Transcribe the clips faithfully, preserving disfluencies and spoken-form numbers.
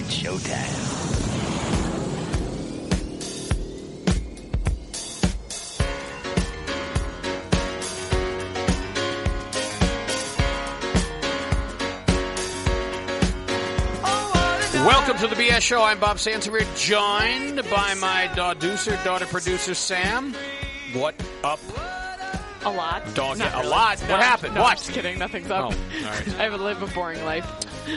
It's showtime. Welcome to the B S Show. I'm Bob Sansevier, joined by my daughter, daughter producer, Sam. What up? A lot. Dog, Not a really. lot? No, what happened? No, what? I'm just kidding. Nothing's up. Oh, all right. I have live a boring life.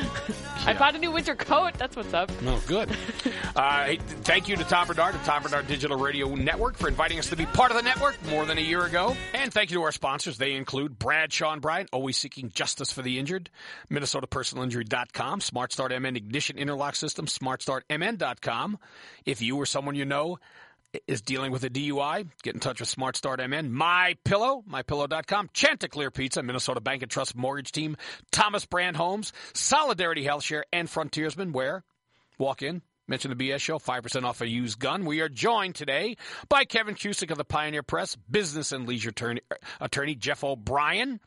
I bought a new winter coat. That's what's up. No, good. Uh, hey, thank you to Tom Bernard and Tom Bernard Digital Radio Network for inviting us to be part of the network more than a year ago. And thank you to our sponsors. They include Bradshaw and Bryant, always seeking justice for the injured, Minnesota Personal Injury dot com, Smart Start M N Ignition Interlock System, Smart Start M N dot com. If you or someone you know is dealing with a D U I, get in touch with Smart Start M N. My Pillow, my pillow dot com, Chanticleer Pizza, Minnesota Bank and Trust Mortgage Team, Thomas Brand Homes, Solidarity Health Share, and Frontiersman, where walk in, mention the B S Show, five percent off a used gun. We are joined today by Kevin Cusick of the Pioneer Press, business and leisure attorney, attorney Jeff O'Brien,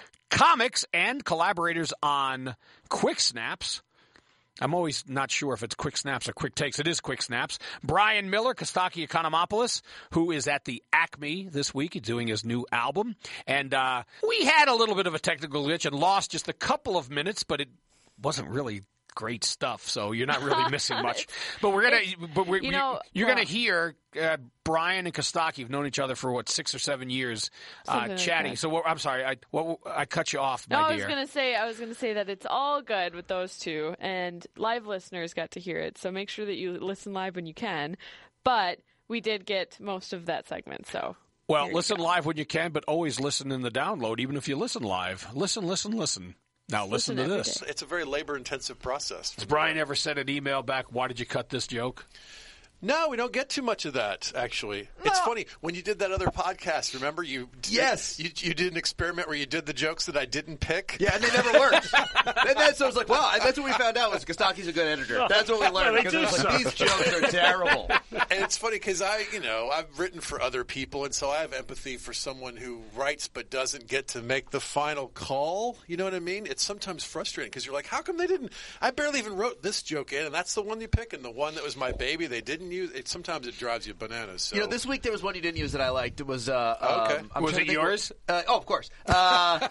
comics and collaborators on Quick Snaps. I'm always not sure if it's Quick Snaps or Quick Takes. It is Quick Snaps. Brian Miller, Kostaki Economopoulos, who is at the Acme this week. He's doing his new album. And uh, we had a little bit of a technical glitch and lost just a couple of minutes, but it wasn't really great stuff, so you're not really missing much. But we're gonna, but we're, you know, you're well, gonna hear uh, Brian and Kostaki have known each other for what six or seven years, uh, like chatting. that. So what, I'm sorry, I what, I cut you off, my no, dear. I was gonna say, I was gonna say that it's all good with those two, and live listeners got to hear it. So make sure that you listen live when you can. But we did get most of that segment, so. Well, listen live when you can, but always listen in the download, even if you listen live. Listen, listen, listen. Now listen, Listen to every this. day. It's a very labor-intensive process. Has Brian ever sent an email back, why did you cut this joke? No, we don't get too much of that, actually. It's funny. When you did that other podcast, remember? you Yes. You, you did an experiment where you did the jokes that I didn't pick? Yeah, and they never worked. And then so I was like, well, that's what we found out was Kostaki's a good editor. That's what we learned. Well, they Because do it was like, suck. these jokes are terrible. And it's funny because I, you know, I've written for other people, and so I have empathy for someone who writes but doesn't get to make the final call. You know what I mean? It's sometimes frustrating because you're like, how come they didn't? I barely even wrote this joke in, and that's the one you pick, and the one that was my baby they didn't use. It sometimes it drives you bananas. So. You know, this week there was one you didn't use that I liked. It was, uh, Okay. um, I'm Was trying it to think yours? What, uh, oh, of course. Uh,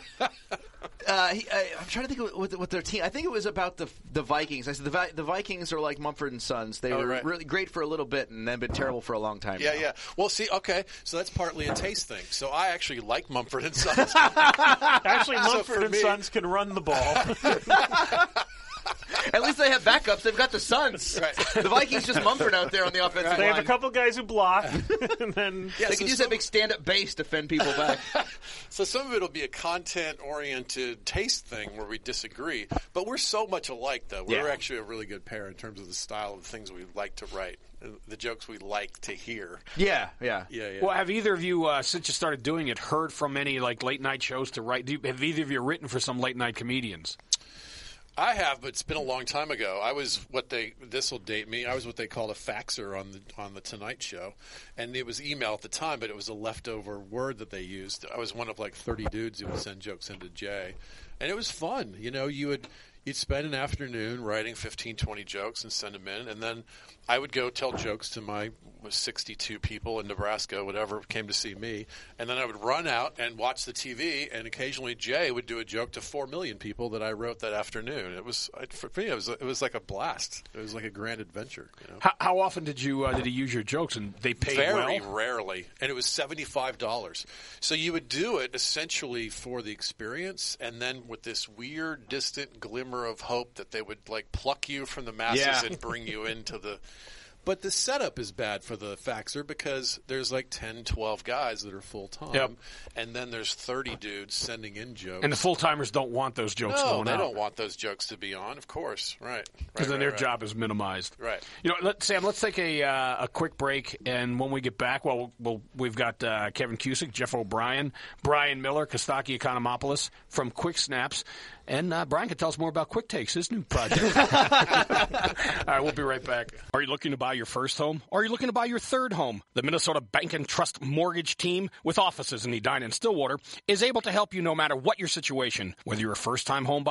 uh, he, I, I'm trying to think of what, what their team. I think it was about the the Vikings. I said the, Vi- the Vikings are like Mumford and Sons. They Oh, were right. really great for a little bit and then been terrible for a long time. Yeah, now. yeah. Well, see, okay, so that's partly a taste thing. So I actually like Mumford and Sons. Actually, So Mumford for and me- Sons can run the ball. At least they have backups. They've got the Suns. Right. The Vikings just Mumford out there on the offensive They line. have a couple guys who block, and then Yeah, They so could use some- that big stand-up bass to fend people back. So some of it will be a content-oriented taste thing where we disagree, but we're so much alike, though. We're Yeah. actually a really good pair in terms of the style of the things we like to write, and the jokes we like to hear. Yeah, yeah. Yeah, yeah. Well, have either of you, uh, since you started doing it, heard from any like late night shows to write? Do you, have either of you written for some late night comedians? I have, but it's been a long time ago. I was what they this will date me. I was what they called a faxer on the on the Tonight Show, and it was email at the time, but it was a leftover word that they used. I was one of like thirty dudes who would send jokes into Jay, and it was fun. You know, you would you'd spend an afternoon writing fifteen, twenty jokes and send them in, and then I would go tell jokes to my sixty-two people in Nebraska, whatever, came to see me, and then I would run out and watch the T V, and occasionally Jay would do a joke to four million people that I wrote that afternoon. It was, for me, it was it was like a blast. It was like a grand adventure. You know? How, how often did you uh, did he use your jokes and they paid Very well? rarely, and it was seventy-five dollars. So you would do it essentially for the experience, and then with this weird, distant glimmer of hope that they would like pluck you from the masses Yeah. and bring you into the. But the setup is bad for the faxer because there's like ten, twelve guys that are full-time, Yep. and then there's thirty dudes sending in jokes. And the full timers don't want those jokes no, going they out. don't want those jokes to be on, of course. Right. Because right, then right, their right. job is minimized. Right. You know, let, Sam, let's take a uh, a quick break, and when we get back, well, we'll we've got uh, Kevin Cusick, Jeff O'Brien, Brian Miller, Kostaki Economopoulos from Quick Snaps, and uh, Brian can tell us more about Quick Takes, his new project. All right, we'll be right back. Are you looking to buy your first home? Or are you looking to buy your third home? The Minnesota Bank and Trust Mortgage Team, with offices in Edina and Stillwater, is able to help you no matter what your situation, whether you're a first-time home buyer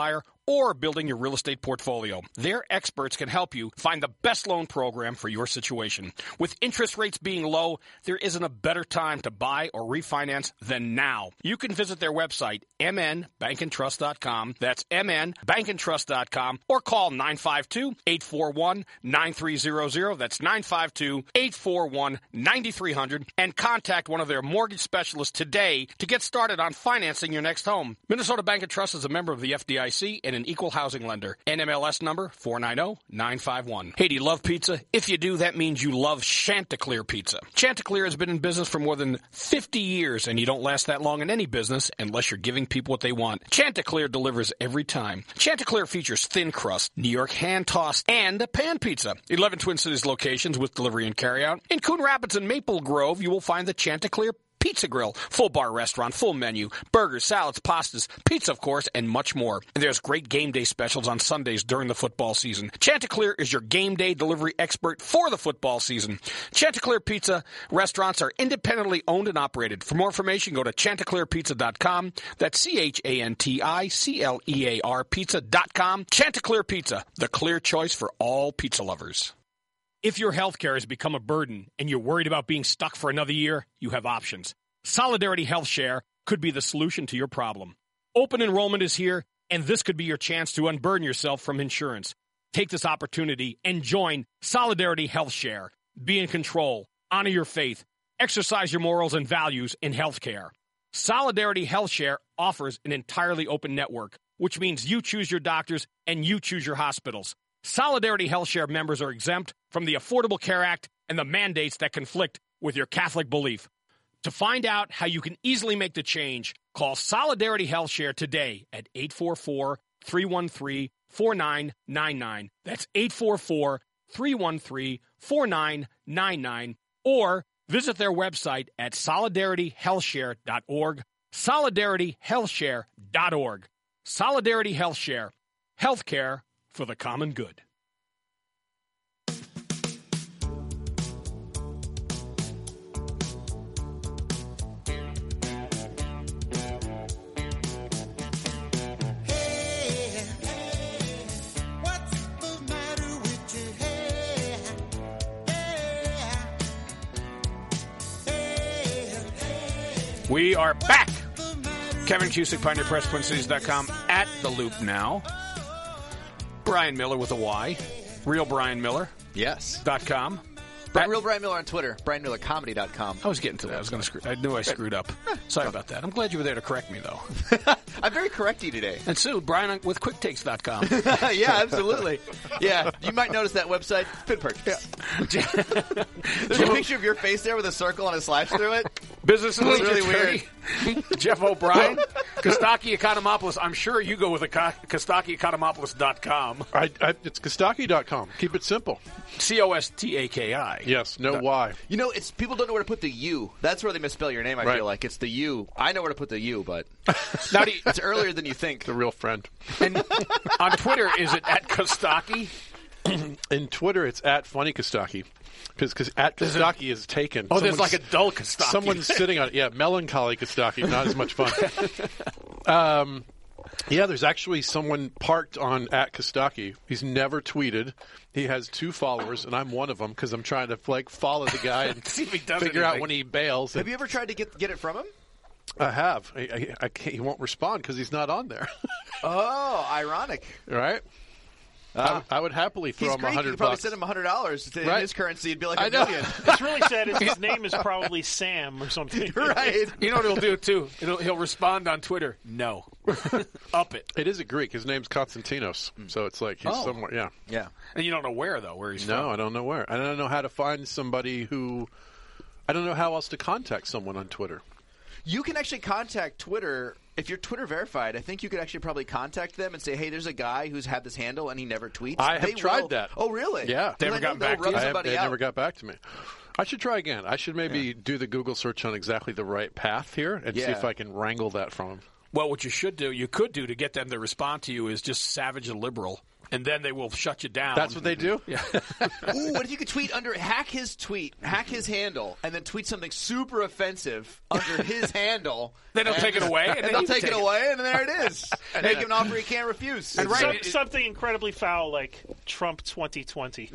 or building your real estate portfolio. Their experts can help you find the best loan program for your situation. With interest rates being low, there isn't a better time to buy or refinance than now. You can visit their website, m n bank and trust dot com. That's m n bank and trust dot com, or call nine five two, eight four one, nine three zero zero. That's nine five two, eight four one, nine three zero zero, and contact one of their mortgage specialists today to get started on financing your next home. Minnesota Bank and Trust is a member of the F D I C and an equal housing lender. N M L S number four nine zero nine five one. Hey, do you love pizza? If you do, that means you love Chanticleer Pizza. Chanticleer has been in business for more than fifty years, and you don't last that long in any business unless you're giving people what they want. Chanticleer delivers every time. Chanticleer features thin crust, New York hand-tossed, and a pan pizza. eleven Twin Cities locations with delivery and carryout. In Coon Rapids and Maple Grove, you will find the Chanticleer Pizza Grill, full bar restaurant, full menu, burgers, salads, pastas, pizza, of course, and much more. And there's great game day specials on Sundays during the football season. Chanticleer is your game day delivery expert for the football season. Chanticleer Pizza restaurants are independently owned and operated. For more information, go to chanticleer pizza dot com. That's C H A N T I C L E A R pizza dot com. Chanticleer Pizza, the clear choice for all pizza lovers. If your health care has become a burden and you're worried about being stuck for another year, you have options. Solidarity Health Share could be the solution to your problem. Open enrollment is here, and this could be your chance to unburden yourself from insurance. Take this opportunity and join Solidarity Health Share. Be in control, honor your faith, exercise your morals and values in health care. Solidarity Health Share offers an entirely open network, which means you choose your doctors and you choose your hospitals. Solidarity Health Share members are exempt from the Affordable Care Act and the mandates that conflict with your Catholic belief. To find out how you can easily make the change, call Solidarity Health Share today at eight four four, three one three, four nine nine nine. That's eight four four, three one three, four nine nine nine. Or visit their website at solidarity health share dot org. solidarity health share dot org. Solidarity Health Share. Healthcare for the common good. We are back. Kevin Cusick, Pioneer Press, Twin Cities dot com, at The Loop now. Brian Miller with a Y. Real Brian Miller. Yes. Dot com. Brian, Real Brian Miller on Twitter. Brian Miller Comedy dot com. I was getting to that. I was going to screw. I knew I screwed up. Sorry about that. I'm glad you were there to correct me, though. I'm very correcty today. And Sue, Brian with quick takes dot com. Yeah, absolutely. Yeah, you might notice that website. Pin purchase. Yeah. There's a picture of your face there with a circle and a slash through it. Business It's really really weird. Jeff O'Brien, Kostaki Economopoulos. I'm sure you go with a Kostaki Economopoulos dot com. I, I, it's Kostaki dot com. Keep it simple. C O S T A K I. Yes, no Y. You know, it's people don't know where to put the U. That's where they misspell your name, I Right. feel like. It's the U. I know where to put the U, but Now, do you, it's earlier than you think. The real friend. and on Twitter, is it at Kostaki? In Twitter, it's at Funny Kostaki. Because at Kostaki is taken. Oh, there's Someone's- like a dull Kostaki. Someone's sitting on it. Yeah, melancholy Kostaki. Not as much fun. Um, yeah, there's actually someone parked on at Kostaki. He's never tweeted. He has two followers, and I'm one of them because I'm trying to like follow the guy and See if he does figure out anything. when he bails. Have you ever tried to get get it from him? I have. I, I, I can't, he won't respond because he's not on there. Oh, ironic. Right? I, I would happily throw He's him a Greek. You hundred could probably bucks. send him a hundred dollars in Right. his currency. It'd be like a I know. million. What's really sad is his name is probably Sam or something. Right. You know what he'll do, too? It'll, he'll respond on Twitter, no. Up it. It is a Greek. His name's Konstantinos, so it's like he's Oh. somewhere. Yeah. Yeah. And you don't know where, though, where he's No, from. I don't know where. I don't know how to find somebody who. I don't know how else to contact someone on Twitter. You can actually contact Twitter. If you're Twitter verified, I think you could actually probably contact them and say, hey, there's a guy who's had this handle and he never tweets. I have They tried will- that. Oh, really? Yeah. They Well, ever I know gotten they'll back to rub you? I have, somebody they out. never got back to me. I should try again. I should maybe do the Google search on exactly the right path here and see Yeah. if I can wrangle that from him. Well, what you should do, you could do to get them to respond to you is just savage and liberal. and then they will shut you down. That's what they do? Yeah. Ooh, what if you could tweet under, hack his tweet, hack his handle, and then tweet something super offensive under his handle. Then they'll and, take it away. And, And, then they'll you take, take it away, and there it is. Make him an offer he can't refuse. And right, Some, it- something incredibly foul like Trump twenty twenty.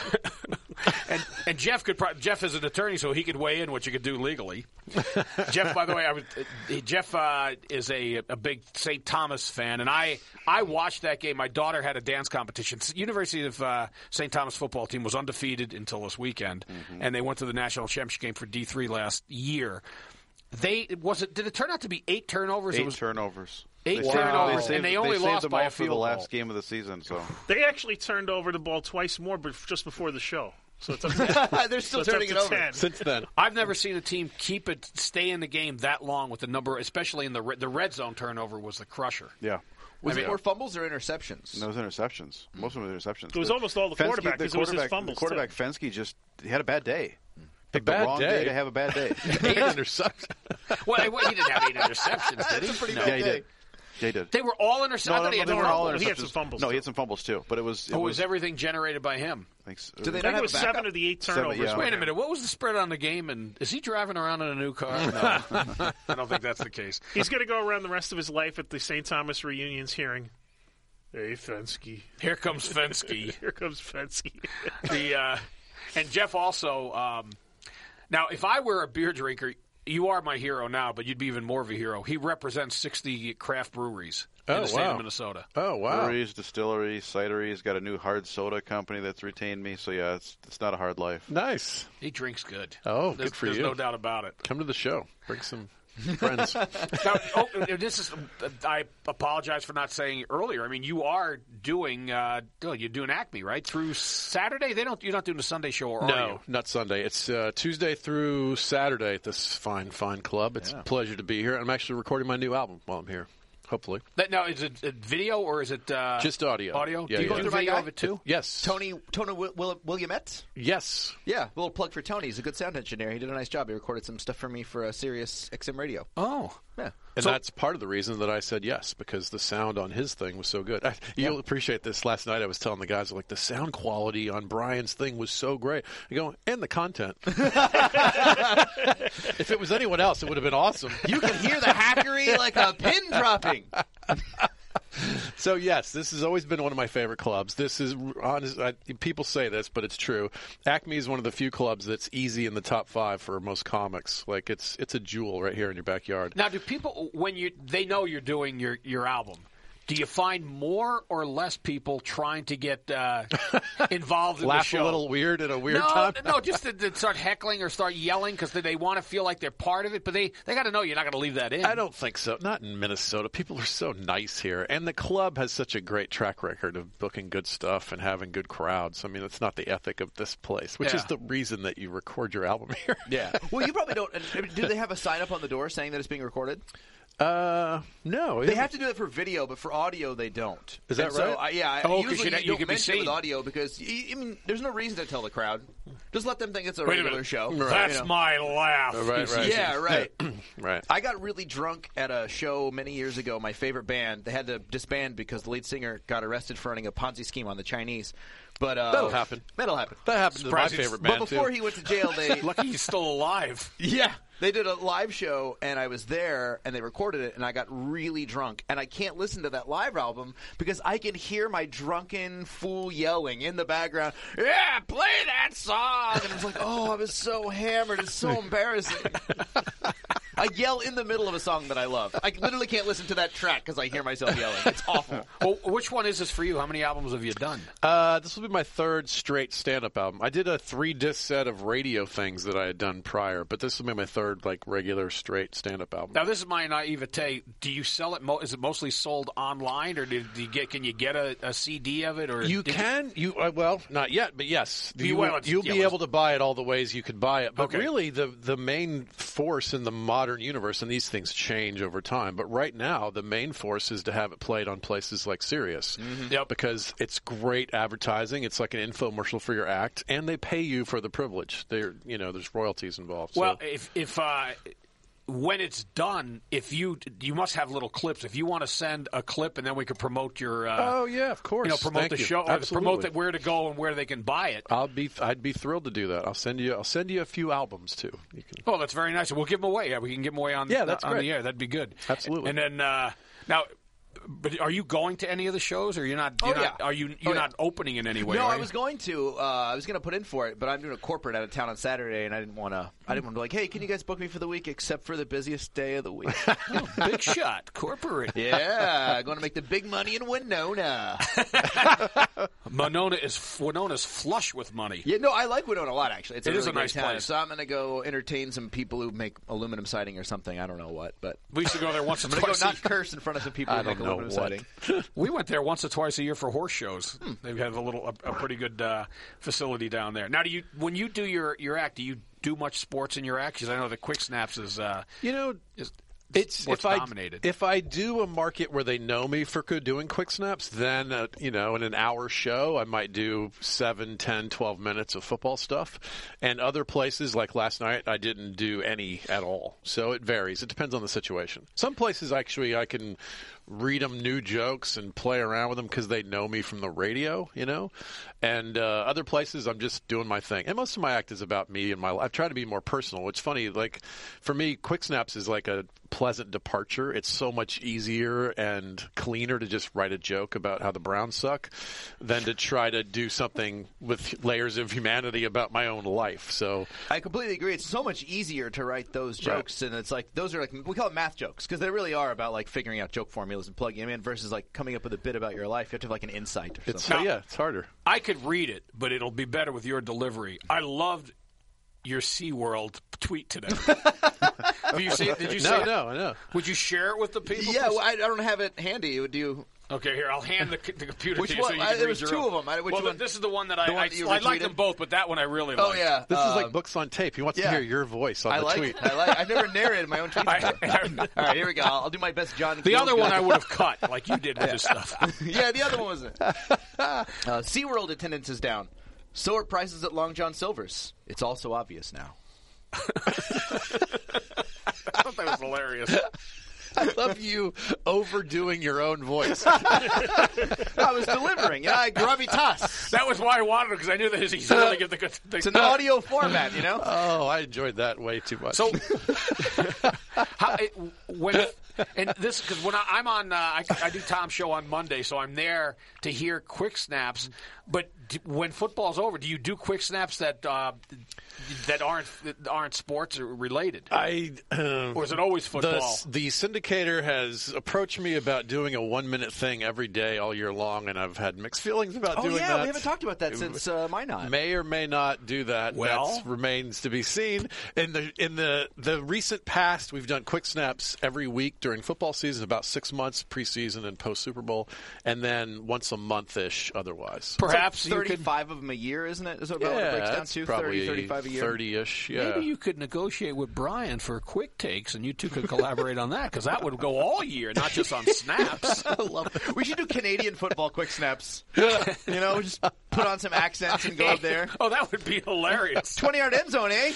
And, and Jeff could pro- Jeff is an attorney, so he could weigh in what you could do legally. Jeff, by the way, I was, uh, Jeff uh, is a, a big Saint Thomas fan, and I I watched that game. My daughter had a dance competition. University of uh, Saint Thomas football team was undefeated until this weekend, mm-hmm. and they went to the national championship game for D three last year. They was it? Did it turn out to be eight turnovers? Eight it was turnovers. Eight They turnovers, saved, they and they saved, only they lost saved them by all a for field the goal. last game of the season. So They actually turned over the ball twice more, but just before the show. So it's up to, They're still so it's up turning to it over. ten. Since then. I've never seen a team keep it, stay in the game that long with the number, especially in the re- the red zone turnover was the crusher. yeah, Was I mean- it more fumbles or interceptions? and those interceptions. Most of them were interceptions. It was The- almost all the Fensky- quarterback, the 'cause it was his quarterback- fumbles, The quarterback Fensky just he had a bad day. Picked bad the wrong day? to have a bad day. Eight interceptions. Well, he didn't have eight interceptions, did he? pretty No. yeah, he did. Yeah, he did. They were all intercepted. No, I no, thought he no, had they no weren't all fumbles. He had interceptions. some fumbles, No, he too. had some fumbles too. But it was. It Oh, was was everything generated by him? I think so. Do they I not think have it was a backup? seven of the eight Seven, turnovers. yeah. were Wait a him. minute. What was the spread on the game? And is he driving around in a new car? No, I don't think that's the case. He's going to go around the rest of his life at the Saint Thomas reunions hearing, "Hey, Fensky." Here comes Fensky. Here comes Fensky. the uh, and Jeff also. Um, now, if I were a beer drinker, you are my hero now, but you'd be even more of a hero. He represents sixty craft breweries in Oh, the state wow. of Minnesota. Oh, wow. Breweries, distilleries, cideries. Got a new hard soda company that's retained me. So yeah, it's it's not a hard life. Nice. He drinks good. Oh, there's, good for there's you. no doubt about it. Come to the show. Bring some friends. Now, oh, this is. I apologize for not saying earlier. I mean, you are doing. Uh, you're doing Acme right through Saturday. They don't. You're not doing the Sunday show, or are No, you? not Sunday. It's uh, Tuesday through Saturday at this fine, fine club. It's a pleasure to be here. I'm actually recording my new album while I'm here, hopefully. That, now, is it a video or is it uh, Just audio. Audio? Yeah, Do you yeah. do Through my video guy? of it too? Yes. Tony Tony Will, Will, Williamette? Yes. Yeah, a little plug for Tony. He's a good sound engineer. He did a nice job. He recorded some stuff for me for a Sirius X M radio. Oh, Yeah. And So- that's part of the reason that I said yes, because the sound on his thing was so good. I, you'll appreciate this. Last night I was telling the guys, like, the sound quality on Brian's thing was so great. I go, and the content. If it was anyone else, it would have been awesome. You can hear the hackery like a pin dropping. So, yes, this has always been one of my favorite clubs. This is, honest, I, people say this, but it's true. Acme is one of the few clubs that's easy in the top five for most comics. Like, it's it's a jewel right here in your backyard. now do people when you they know you're doing your your album? Do you find more or less people trying to get uh, involved in Laugh the show? a little weird at a weird no, time. no, just to, to start heckling or start yelling because they, they want to feel like they're part of it, but they, they got to know you're not going to leave that in. I don't think so. Not in Minnesota. People are so nice here. And the club has such a great track record of booking good stuff and having good crowds. I mean, it's not the ethic of this place, which Yeah. is the reason that you record your album here. Yeah. Well, you probably don't. I mean, do they have a sign up on the door saying that it's being recorded? Uh, no. They have to do that for video, but for audio they don't. Is that And so, right? I, yeah. I- Oh, 'cause usually you- you, you don't can be mention it with seen. audio because y- I mean, there's no reason to tell the crowd. Just let them think it's a Wait a regular minute. show. That's you know. my laugh. Right, he says. right. Yeah, right. Right. I got really drunk at a show many years ago. My favorite band. They had to disband because the lead singer got arrested for running a Ponzi scheme on the Chinese. But uh, That'll happen. That'll happen. That happened to my Surprising. favorite But band, before too. he went to jail, they Lucky he's still alive. yeah, they did a live show, and I was there, and they recorded it, and I got really drunk, and I can't listen to that live album because I can hear my drunken fool yelling in the background. Yeah, play that song, and I was like, oh, I was so hammered, it's so embarrassing. I yell in the middle of a song that I love. I literally can't listen to that track because I hear myself yelling. It's awful. Well, which one is this for you? How many albums have you done? Uh, this will be my third straight stand-up album. I did a three-disc set of radio things that I had done prior, but this will be my third, like, regular straight stand-up album. Now, this is my naivete. Do you sell it? Mo- is it mostly sold online, or do, do you get? Can you get a, a C D of it? Or You did can. You uh, well, not yet, but yes, You you, will, it's- you'll yeah, be let's- able to buy it all the ways you could buy it. But Okay. really, the the main force in the modern universe, and these things change over time. But right now, the main force is to have it played on places like Sirius, Yep. because it's great advertising. It's like an infomercial for your act, and they pay you for the privilege. There, you know, there's royalties involved. Well, so. if if uh, when it's done, if you you must have little clips. If you want to send a clip, and then we could promote your. Uh, oh yeah, of course. You know, promote Thank the you. show, or Absolutely. promote that where to go and where they can buy it. I'll be. I'd be thrilled to do that. I'll send you. I'll send you a few albums too. You can. Oh, that's very nice. We'll give them away. Yeah, we can give them away on. Yeah, that's on great. the air. That'd be good. Absolutely. And then uh, now. But are you going to any of the shows, or you're not? You're Oh, not yeah. Are you? You're Oh, yeah. not opening in any way. No, are I you? was going to. Uh, I was going to put in for it, but I'm doing a corporate out of town on Saturday, and I didn't want to. I didn't want to be like, hey, can you guys book me for the week, except for the busiest day of the week? Big shot, corporate. Yeah, going to make the big money in Winona. Monona is Winona's flush with money. Yeah, no, I like Winona a lot. Actually, it's It a is really a great nice town. place. So I'm going to go entertain some people who make aluminum siding or something. I don't know what, but We used to go there once or I'm going to go twice. not a curse in front of some people I who make don't know aluminum what. siding. We went there once or twice a year for horse shows. Hmm. They have a little, a, a pretty good uh, facility down there. Now, do you when you do your, your act, do you do much sports in your act? Because I know the Quick Snaps is, uh, You know, is it's sports if I dominated. if I do a market where they know me for good doing quick snaps, then uh, you know, in an hour show, I might do seven, ten, twelve minutes of football stuff. And other places, like last night, I didn't do any at all. So it varies. It depends on the situation. Some places actually I can read them new jokes and play around with them because they know me from the radio, you know. And uh, other places, I'm just doing my thing. And most of my act is about me and my life. I try to be more personal. It's funny, like for me, Quick Snaps is like a pleasant departure. It's so much easier and cleaner to just write a joke about how the Browns suck than to try to do something with layers of humanity about my own life. So I completely agree. It's so much easier to write those jokes, and it's like those are like we call it math jokes because they really are about like figuring out joke formulas and plugging them in versus like coming up with a bit about your life. You have to have like an insight or it's something. yeah, it's harder. I could read it, but it'll be better with your delivery. I loved your SeaWorld tweet today. Have you seen, did you see No, it? no, I know. Would you share it with the people? Yeah, well, I, I don't have it handy. Would you? Okay, here, I'll hand the, the computer Which to you one? so you I- can there read was your two own. of 'em. I- which well, one? this is the one that I, The one I, that you I like retweeted? them both, but that one I really Oh like. yeah, This is um, like books on tape. He wants yeah. to hear your voice on I the like. tweet. I like. I've never narrated my own tweets. I- before. All right, here we go. I'll, I'll do my best, John. The Keel's other one guy. I would have cut, like you did with this stuff. Yeah, the other one was it. Uh, SeaWorld attendance is down. So are prices at Long John Silver's. It's also obvious now. I thought that was hilarious. I love you overdoing your own voice. I was delivering. Yeah, gravitas. That was why I wanted it, because I knew that he's really give the good thing. It's an audio format, you know? Oh, I enjoyed that way too much. So, how, it, when and this because when I, I'm on, uh, I, I do Tom's show on Monday, so I'm there to hear Quick Snaps. But d- when football's over, do you do Quick Snaps that uh, that aren't that aren't sports related, I, um, or is it always football? The, the syndicator has approached me about doing a one-minute thing every day all year long, and I've had mixed feelings about Oh, doing yeah, that. we haven't talked about that since uh, Minot. May or may not do that. Well- that remains to be seen. In the in the the recent past, we've done Quick Snaps every week during football season, about six months preseason and post Super Bowl, and then once a month ish. Otherwise, Perhaps you could thirty-five of them a year, isn't it? Is that about yeah, what it breaks down that's to? probably thirty, thirty-five a year? thirty-ish. Yeah. Maybe you could negotiate with Brian for quick takes, and you two could collaborate on that, because that would go all year, not just on snaps. I love it. We should do Canadian football quick snaps. You know, just put on some accents and go up there. Oh, that would be hilarious. twenty-yard end zone, eh?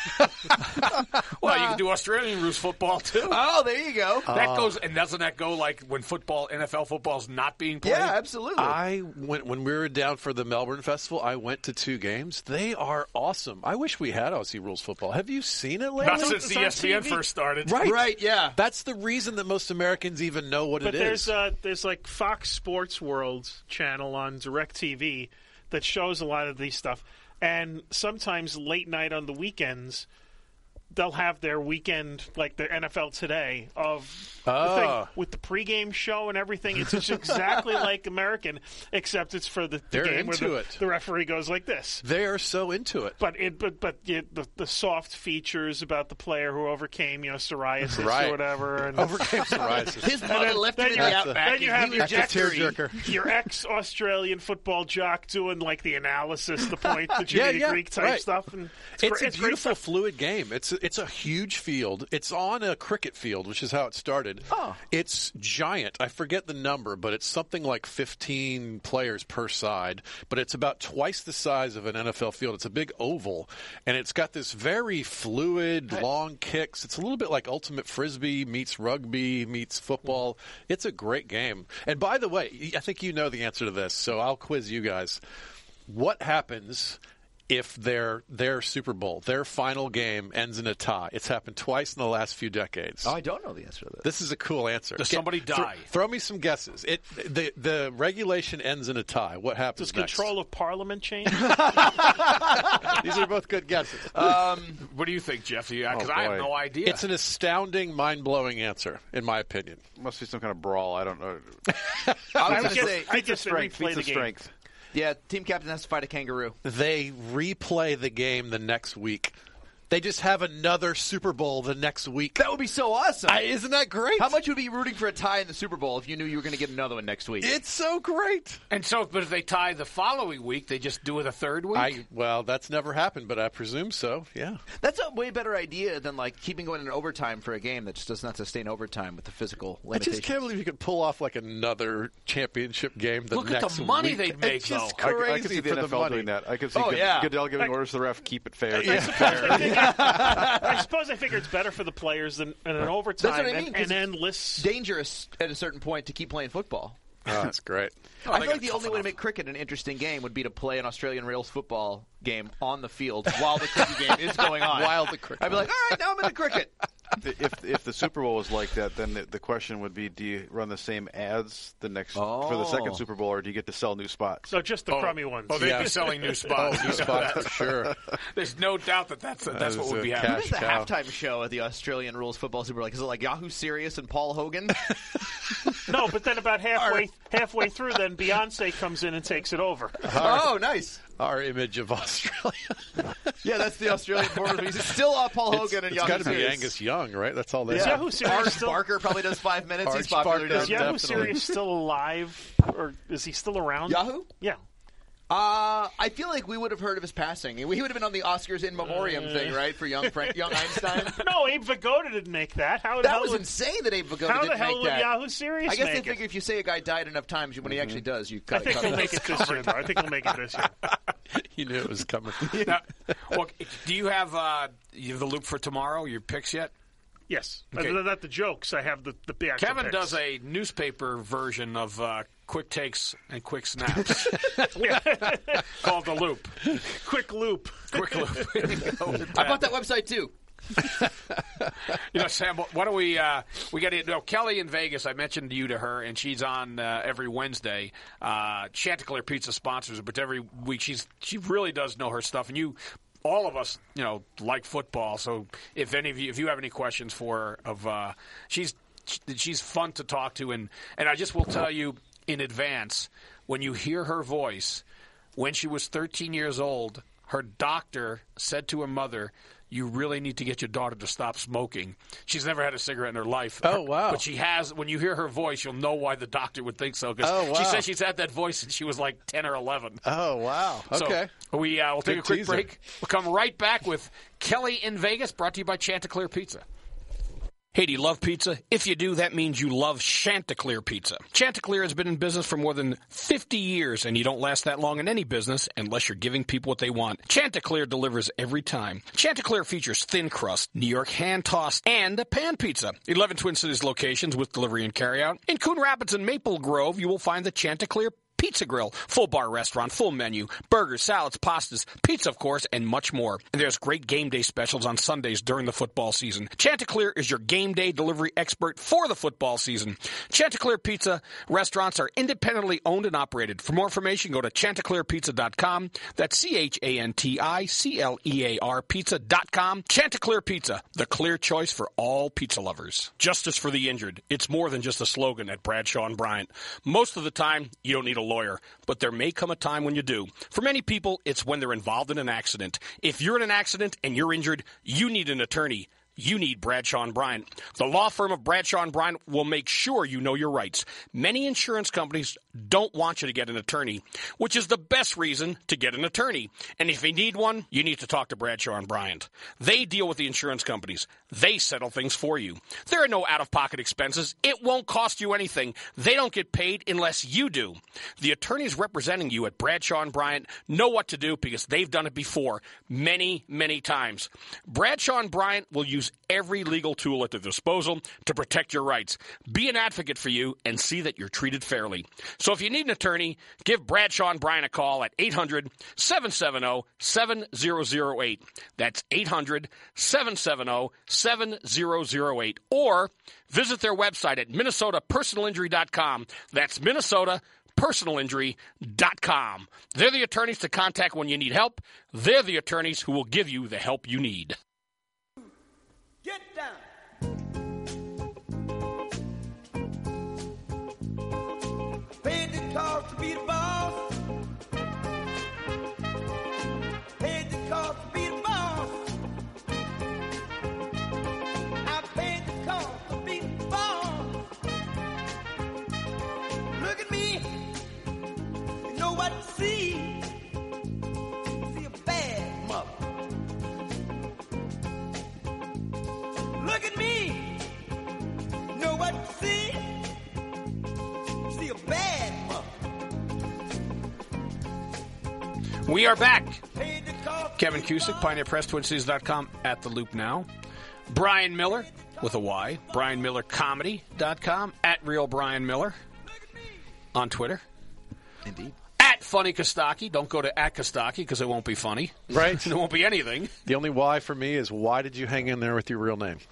Well, you can do Australian rules football too. Oh, there you go. That goes, and doesn't that go like when football, N F L football is not being played? Yeah, absolutely. I went when we were down for the Melbourne Festival. I went to two games. They are awesome. I wish we had Aussie rules football. Have you seen it lately? Not since It's the on E S P N T V. first started. Right. Right, yeah. That's the reason that most Americans even know what But it there's is. uh, there's like Fox Sports World channel on DirecTV that shows a lot of these stuff, and sometimes late night on the weekends, they'll have their weekend, like the N F L Today, of the Ah. thing with the pregame show and everything. It's just exactly like American, except it's for the, the They're game into where it. the, the referee goes like this. They are so into it. But it, but but yeah, the the soft features about the player who overcame, you know, psoriasis Right. or whatever, and Overcame psoriasis. His mother then- left then him in you the have- outback. then you and have he your was That's a just tearjerker. your ex-Australian football jock doing like the analysis, the point, the Jimmy Yeah, the yeah, Greek type right. stuff, and it's, It's gr- a great beautiful, stuff. fluid game. It's it's a huge field. It's on a cricket field, which is how it started. Oh. It's giant. I forget the number, but it's something like fifteen players per side. But it's about twice the size of an N F L field. It's a big oval, and it's got this very fluid, long kicks. It's a little bit like ultimate frisbee meets rugby meets football. It's a great game. And by the way, I think you know the answer to this, so I'll quiz you guys. What happens if their their Super Bowl, their final game, ends in a tie? It's happened twice in the last few decades. Oh, I don't know the answer to this. This is a cool answer. Does Get- somebody thro- die? throw me some guesses. It the the regulation ends in a tie. What happens Does next? control of Parliament change? These are both good guesses. What do you think, Jeff? Because Oh, I have boy. no idea. It's an astounding, mind-blowing answer, in my opinion. Must be some kind of brawl. I don't know. I was I going to guess, say, I guess they Strength replay beats the the game. strength. yeah, team captain has to fight a kangaroo. They replay the game the next week. They just have another Super Bowl the next week. That would be so awesome. I, isn't that great? How much would you be rooting for a tie in the Super Bowl if you knew you were going to get another one next week? It's so great. and so, but if they tie the following week, they just do it a third week? I well, that's never happened, but I presume so. Yeah. That's a way better idea than like keeping going in overtime for a game that just does not sustain overtime with the physical I limitations. just can't believe you could pull off like another championship game the Look at next the money week. they'd make, It's just though. I, crazy I could see the for N F L the money. doing that. I could see Oh, Good- yeah. Goodell giving orders to the ref, keep it fair. I suppose they figure- I suppose I figure it's better for the players than in an overtime That's what I mean, and, 'cause and endless. dangerous at a certain point to keep playing football. Oh, that's great. Oh, I they feel like got the only tough way to enough. make cricket an interesting game would be to play an Australian Rails football game on the field while the cricket game is going on. While the cricket- I'd be like, all right, now I'm in the cricket. if if the Super Bowl was like that, then the, the question would be: do you run the same ads the next for the Oh. second Super Bowl, or do you get to sell new spots? So just the Oh. crummy ones. Oh, they'd Yeah. be selling new spots. Oh, new spots for sure. There's no doubt that that's, that's That what is would a be cash happening. Who's the cow. halftime show at the Australian Rules Football Super Bowl? Like, is it like Yahoo Serious and Paul Hogan? No, but then about halfway halfway through, then Beyonce comes in and takes it over. Oh, nice. Our image of Australia. Yeah, that's the Australian border. He's still uh, Paul Hogan and it's Yahoo got to be Serious. Angus Young, right? That's all they Is have. Yahoo Serious Arch still? Barker probably does five minutes. He's Arch popular Barker. down Is there. Yahoo Definitely. Serious still alive, or is he still around? Yahoo? Yeah. Uh, I feel like we would have heard of his passing. He would have been on the Oscars in memoriam thing, right, for young Frank, young Einstein. No, Abe Vigoda didn't make that. How the That hell was would, insane that Abe Vigoda how the didn't hell make would that. Yahoo Serious I guess make they it? figure if you say a guy died enough times, when he actually does, you I cut think cut he'll him. make it this year, though. I think he'll make it this year. You knew it was coming. Now, well, do you have uh, you have the loop for tomorrow? Your picks yet? Yes. Okay. Other than that, the jokes, I have the, the, the actual Kevin picks. does a newspaper version of uh, quick takes and quick snaps called the Loop. quick loop. Quick Loop. I bought that website too. You know, Sam, why don't we, uh, we got to, you know, Kelly in Vegas, I mentioned you to her, and she's on uh, every Wednesday. Uh, Chanticleer Pizza sponsors her, but every week she's she really does know her stuff. And you, all of us, you know, like football. So if any of you, if you have any questions for her, of, uh, she's, she's fun to talk to. And, and I just will tell you in advance, when you hear her voice, when she was thirteen years old, her doctor said to her mother, you really need to get your daughter to stop smoking. She's never had a cigarette in her life. Oh, wow. But she has. When you hear her voice, you'll know why the doctor would think so. 'Cause Oh, wow. she says she's had that voice since she was like ten or eleven. Oh, wow. So Okay. we, uh, we'll take Good a quick teaser. break. We'll come right back with Kelly in Vegas, brought to you by Chanticleer Pizza. Hey, do you love pizza? If you do, that means you love Chanticleer Pizza. Chanticleer has been in business for more than fifty years, and you don't last that long in any business unless you're giving people what they want. Chanticleer delivers every time. Chanticleer features thin crust, New York hand-tossed, and a pan pizza. eleven Twin Cities locations with delivery and carryout. In Coon Rapids and Maple Grove, you will find the Chanticleer Pizza Grill, full bar restaurant, full menu, burgers, salads, pastas, pizza, of course, and much more. And there's great game day specials on Sundays during the football season. Chanticleer is your game day delivery expert for the football season. Chanticleer Pizza restaurants are independently owned and operated. For more information, go to chanticleer pizza dot com. That's C H A N T I C L E A R pizza dot com. Chanticleer Pizza, the clear choice for all pizza lovers. Justice for the injured. It's more than just a slogan at Bradshaw and Bryant. Most of the time, you don't need a lawyer, but there may come a time when you do. For many people, it's when they're involved in an accident. If you're in an accident and you're injured, you need an attorney. you need Bradshaw and Bryant. The law firm of Bradshaw and Bryant will make sure you know your rights. Many insurance companies don't want you to get an attorney, which is the best reason to get an attorney. And if you need one, you need to talk to Bradshaw and Bryant. They deal with the insurance companies. They settle things for you. There are no out-of-pocket expenses. It won't cost you anything. They don't get paid unless you do. The attorneys representing you at Bradshaw and Bryant know what to do because they've done it before many, many times. Bradshaw and Bryant will use every legal tool at their disposal to protect your rights, be an advocate for you, and see that you're treated fairly. So if you need an attorney, give Bradshaw and Bryant a call at eight hundred, seven seven zero, seven zero zero eight. That's eight hundred, seven seven zero, seven zero zero eight. Or visit their website at minnesota personal injury dot com. That's Minnesota personal injury dot com. They're the attorneys to contact when you need help. They're the attorneys who will give you the help you need. Get down. Paid the cost to be the boss. Paid the cost to be the boss. I paid the cost to be the boss. Look at me. You know what to see. See a bad mother. Look at me. You know what to see. See a bad mother. We are back. Kevin Cusick, Pioneer Press, Twin Cities dot com, at the Loop Now. Brian Miller, with a Y, Brian Miller Comedy dot com, at Real Brian Miller on Twitter. Indeed. At Funny Kostaki. Don't go to at Kostaki because it won't be funny. Right. It won't be anything. The only why for me is why did you hang in there with your real name?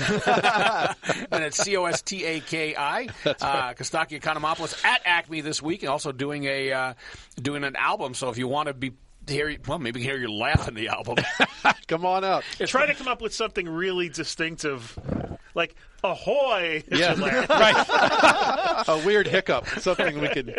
And it's C O S T A K I. Uh, Kostaki Economopoulos at Acme this week, and also doing a uh, doing an album. So if you want to be hear, well, maybe hear you laugh in the album. Come on out. Try to come up with something really distinctive, like ahoy! Yeah, right. A weird hiccup, something we could.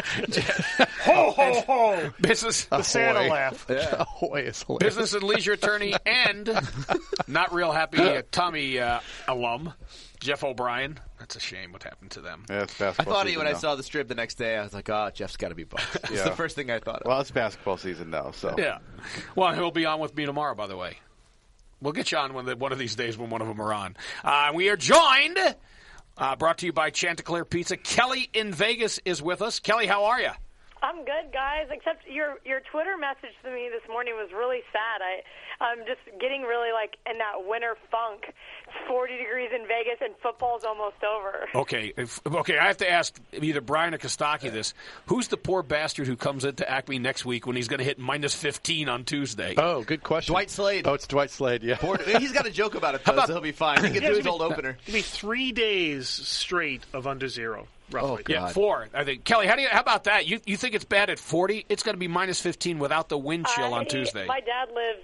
Ho ho ho! Business, The Santa Ahoy. laugh. Yeah. Ahoy is hilarious. business and leisure attorney, and not real happy uh, Tommy uh, alum Jeff O'Brien. That's a shame what happened to them. Yeah, it's I basketball thought of season you when I now. saw the strip the next day. I was like, oh, Jeff's got to be buzzed. It's Yeah. the first thing I thought of. Well, it's basketball season now, so. Yeah. Well, he'll be on with me tomorrow, by the way. We'll get you on when the, one of these days when one of them are on. Uh, we are joined, uh, brought to you by Chanticleer Pizza. Kelly in Vegas is with us. Kelly, how are you? I'm good, guys, except your your Twitter message to me this morning was really sad. I, I'm just getting really, like, in that winter funk. It's forty degrees in Vegas, and football's almost over. Okay. If, okay, I have to ask either Brian or Kostaki this. Who's the poor bastard who comes into Acme next week when he's going to hit minus fifteen on Tuesday? Oh, good question. Dwight Slade. Oh, it's Dwight Slade, yeah. Poor- He's got a joke about it, though, about- so he'll be fine. He can Yeah, do it's his gonna old be- opener. It'll be three days straight of under zero, roughly. Oh, Yeah, God. four. I think. Kelly, how do you? How about that? You you think it's bad at forty? It's going to be minus fifteen without the wind chill I- on Tuesday. My dad lives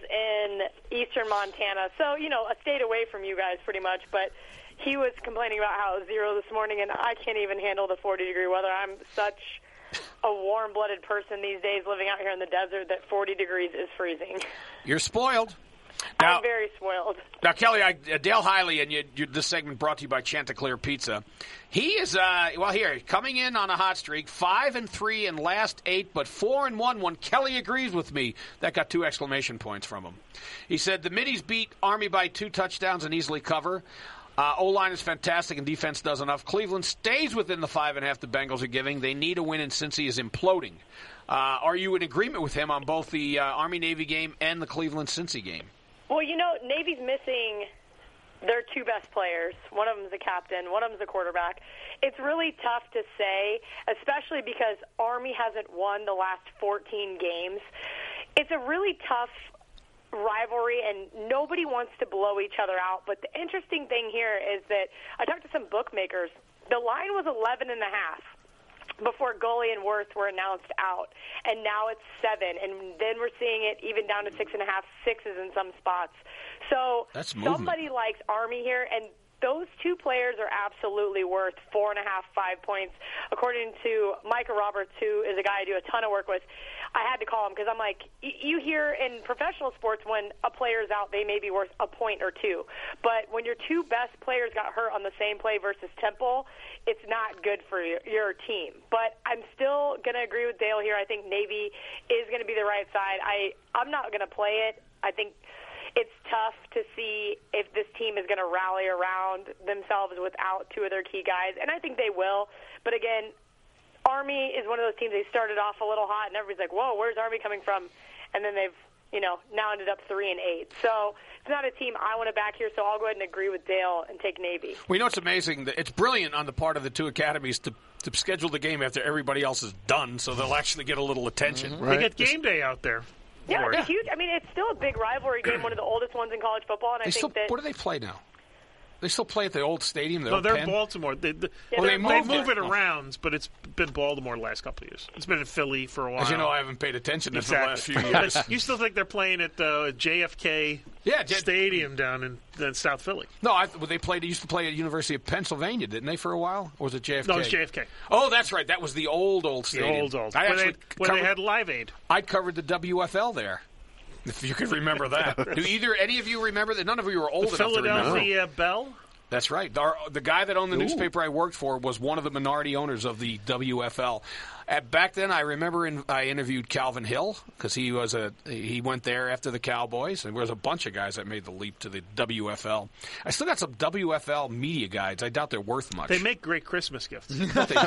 in eastern Montana, so, you know, a state away from you guys pretty much, but he was complaining about how it was zero this morning, and I can't even handle the forty-degree weather. I'm such a warm-blooded person these days living out here in the desert that forty degrees is freezing. You're spoiled. Now, I'm very spoiled. Now, Kelly, I, uh, Dale Hiley, and you, you, this segment brought to you by Chanticleer Pizza. He is, uh, well, here, coming in on a hot streak, five and three in last eight, but four and one when Kelly agrees with me. That got two exclamation points from him. He said the Middies beat Army by two touchdowns and easily cover. Uh, O-line is fantastic and defense does enough. Cleveland stays within the five and a half the Bengals are giving. They need a win, and Cincy is imploding. Uh, are you in agreement with him on both the uh, Army-Navy game and the Cleveland-Cincy game? Well, you know, Navy's missing their two best players. One of them's a captain. One of them's a quarterback. It's really tough to say, especially because Army hasn't won the last fourteen games. It's a really tough rivalry, and nobody wants to blow each other out. But the interesting thing here is that I talked to some bookmakers. The line was eleven and a half before Gully and Worth were announced out, and now it's seven, and then we're seeing it even down to six and a half, sixes in some spots. So That's movement. somebody likes Army here, and those two players are absolutely worth four and a half, five points. According to Micah Roberts, who is a guy I do a ton of work with, I had to call him because I'm like, y- you hear in professional sports when a player's out, they may be worth a point or two. But when your two best players got hurt on the same play versus Temple, it's not good for your, your team. But I'm still going to agree with Dale here. I think Navy is going to be the right side. I, I'm not going to play it. I think it's tough to see if this team is going to rally around themselves without two of their key guys, and I think they will. But again, Army is one of those teams, they started off a little hot, and everybody's like, whoa, where's Army coming from? And then they've, you know, now ended up three and eight. So it's not a team I want to back here, so I'll go ahead and agree with Dale and take Navy. We know it's amazing. That it's brilliant on the part of the two academies to, to schedule the game after everybody else is done, so they'll actually get a little attention. Mm-hmm. Right. They get game day out there. Yeah, it's huge. I mean, it's still a big rivalry game, one of the oldest ones in college football, and I they think still, that... What do they play now? They still play at the old stadium? The no, old they're Penn? Baltimore. They, they, yeah, they, they they move move it. it around, but it's been Baltimore the last couple of years. It's been in Philly for a while. As you know, I haven't paid attention to exactly. the last few years. You still think they're playing at the J F K yeah, J- Stadium down in, in South Philly? No, I, well, they played. They used to play at University of Pennsylvania, didn't they, for a while? Or was it J F K? No, it was J F K. Oh, that's right. That was the old, old The stadium. old, old. I Where, actually they, where covered, they had Live Aid. I covered the W F L there. If you can remember that. Do either any of you remember that? None of you were old The enough to remember. Philadelphia Bell? That's right. Our, the guy that owned the Ooh. newspaper I worked for was one of the minority owners of the W F L. At, back then, I remember in, I interviewed Calvin Hill because he was a he went there after the Cowboys, and there was a bunch of guys that made the leap to the W F L. I still got some W F L media guides. I doubt they're worth much. They make great Christmas gifts. But they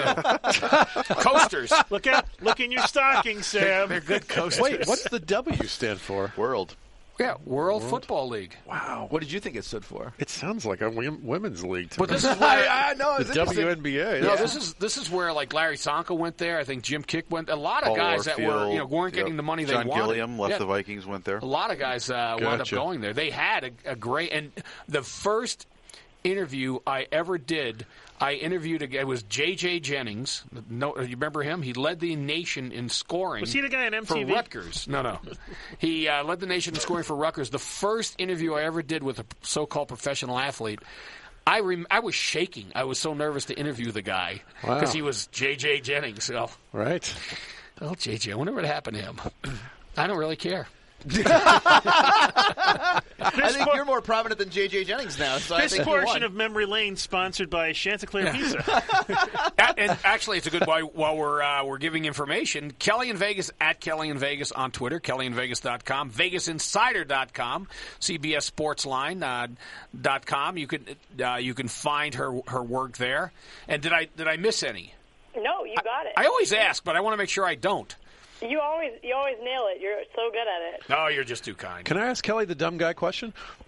do. Coasters. Look at look in your stocking, Sam. They're good coasters. Wait, what's the W stand for? World. Yeah, World, Football League. Wow. What did you think it stood for? It sounds like a wom- women's league to But me. this is where I know. the W N B A. no, yeah. this is this is where like Larry Sonka went there. I think Jim Kick went. A lot of Paul guys that were Warfield, you know weren't getting yep. the money they John wanted. Gilliam left Yeah. the Vikings, went there. A lot of guys uh, wound up Gotcha. going there. They had a, a great and the first interview I ever did. I interviewed a guy. It was J J Jennings. No, you remember him? He led the nation in scoring. Was he the guy on M T V? For Rutgers. No, no. He uh, led the nation in scoring for Rutgers. The first interview I ever did with a so-called professional athlete. I rem- I was shaking. I was so nervous to interview the guy because Wow. he was J J Jennings. So, Right. well, J J, I wonder what happened to him. I don't really care. I think you're more prominent than J J Jennings now. So I This think you portion won. of Memory Lane sponsored by Chanticleer Pizza. At- and actually, it's a good while, while we're uh, we're giving information. Kelly in Vegas at Kelly in Vegas on Twitter, kelly in vegas dot com, vegas insider dot com, C B S Sportsline uh, dot com. You can uh, you can find her her work there. And did I did I miss any? No, you got it. I always ask, but I want to make sure I don't. You always you always nail it. You're so good at it. Oh, you're just too kind. Can I ask Kelly the dumb guy question?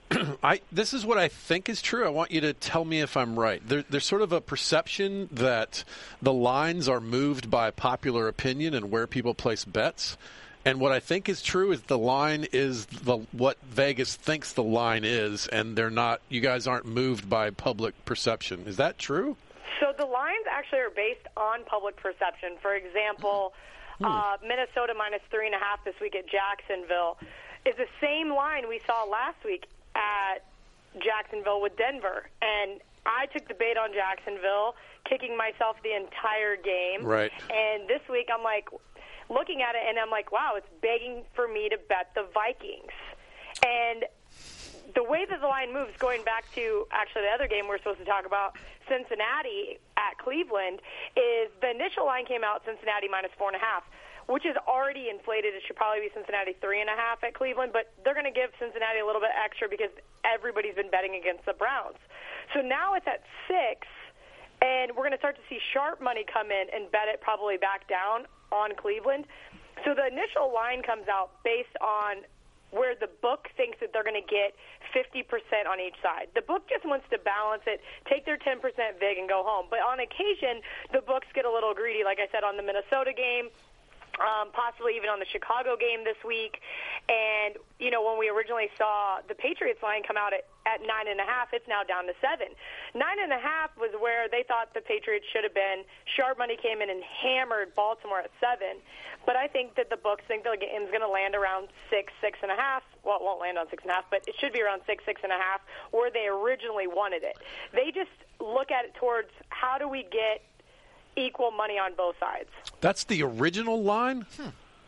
I this is what I think is true. I want you to tell me if I'm right. There, there's sort of a perception that the lines are moved by popular opinion and where people place bets. And what I think is true is the line is the what Vegas thinks the line is, and they're not. You guys aren't moved by public perception. Is that true? So the lines actually are based on public perception. For example, uh, Minnesota minus three and a half this week at Jacksonville is the same line we saw last week at Jacksonville with Denver. And I took the bait on Jacksonville, kicking myself the entire game. Right. And this week I'm like looking at it and I'm like, wow, it's begging for me to bet the Vikings. And the way that the line moves, going back to actually the other game we're supposed to talk about, Cincinnati at Cleveland, is the initial line came out Cincinnati minus four and a half, which is already inflated. It should probably be Cincinnati three and a half at Cleveland, but they're going to give Cincinnati a little bit extra because everybody's been betting against the Browns. So now it's at six, and we're going to start to see sharp money come in and bet it probably back down on Cleveland. So the initial line comes out based on where the book thinks that they're going to get fifty percent on each side. The book just wants to balance it, take their ten percent vig and go home. But on occasion, the books get a little greedy, like I said, on the Minnesota game, um, possibly even on the Chicago game this week. And, you know, when we originally saw the Patriots line come out at, at nine and a half, it's now down to seven. Nine and a half was where they thought the Patriots should have been. Sharp money came in and hammered Baltimore at seven. But I think that the books think the game's going to land around six, six and a half. Well, it won't land on six and a half, but it should be around six, six and a half, where they originally wanted it. They just look at it towards how do we get equal money on both sides. That's the original line? Hmm.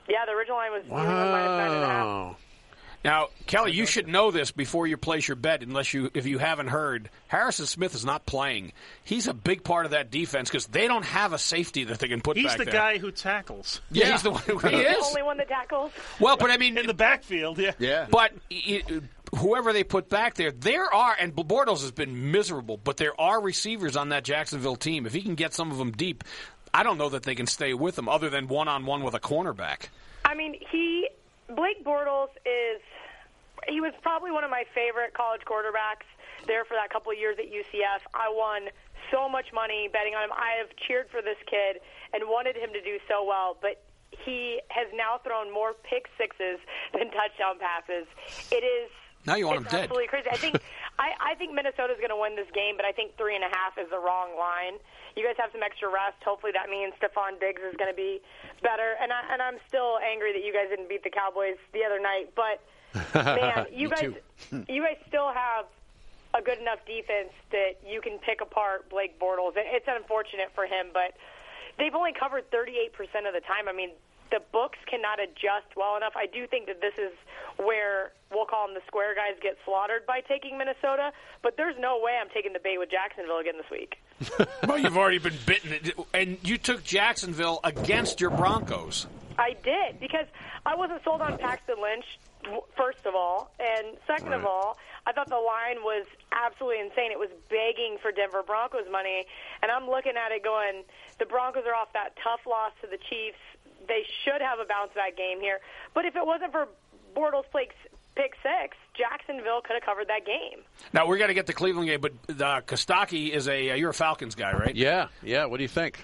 Yeah, the original line was New England minus nine and a half. Wow. Now, Kelly, you should know this before you place your bet, unless you, if you haven't heard. Harrison Smith is not playing. He's a big part of that defense because they don't have a safety that they can put He's back the there. guy who tackles. Yeah, he's the one who he He's is. the only one that tackles. Well, but I mean, In the backfield, yeah. Yeah. But it, whoever they put back there, there are, and Bortles has been miserable, but there are receivers on that Jacksonville team. If he can get some of them deep, I don't know that they can stay with him other than one-on-one with a cornerback. I mean, he Blake Bortles is he was probably one of my favorite college quarterbacks there for that couple of years at U C F. I won so much money betting on him. I have cheered for this kid and wanted him to do so well, but he has now thrown more pick sixes than touchdown passes. It is Now you want it's him dead. absolutely crazy. I think I, I think Minnesota's going to win this game, but I think three and a half is the wrong line. You guys have some extra rest. Hopefully that means Stephon Diggs is going to be better. And I, and I'm still angry that you guys didn't beat the Cowboys the other night. But man, you guys you guys still have a good enough defense that you can pick apart Blake Bortles. It's unfortunate for him, but they've only covered thirty-eight percent of the time. I mean, the books cannot adjust well enough. I do think that this is where we'll call them the square guys get slaughtered by taking Minnesota, but there's no way I'm taking the bait with Jacksonville again this week. Well, you've already been bitten, and you took Jacksonville against your Broncos. I did, because I wasn't sold on Paxton Lynch, first of all, and second of all, I thought the line was absolutely insane. It was begging for Denver Broncos money, and I'm looking at it going, the Broncos are off that tough loss to the Chiefs. They should have a bounce-back game here. But if it wasn't for Bortles' pick six, Jacksonville could have covered that game. Now, we're going to get the Cleveland game, but uh, Kostaki is a, uh, you're a Falcons guy, right? Yeah, yeah. What do you think?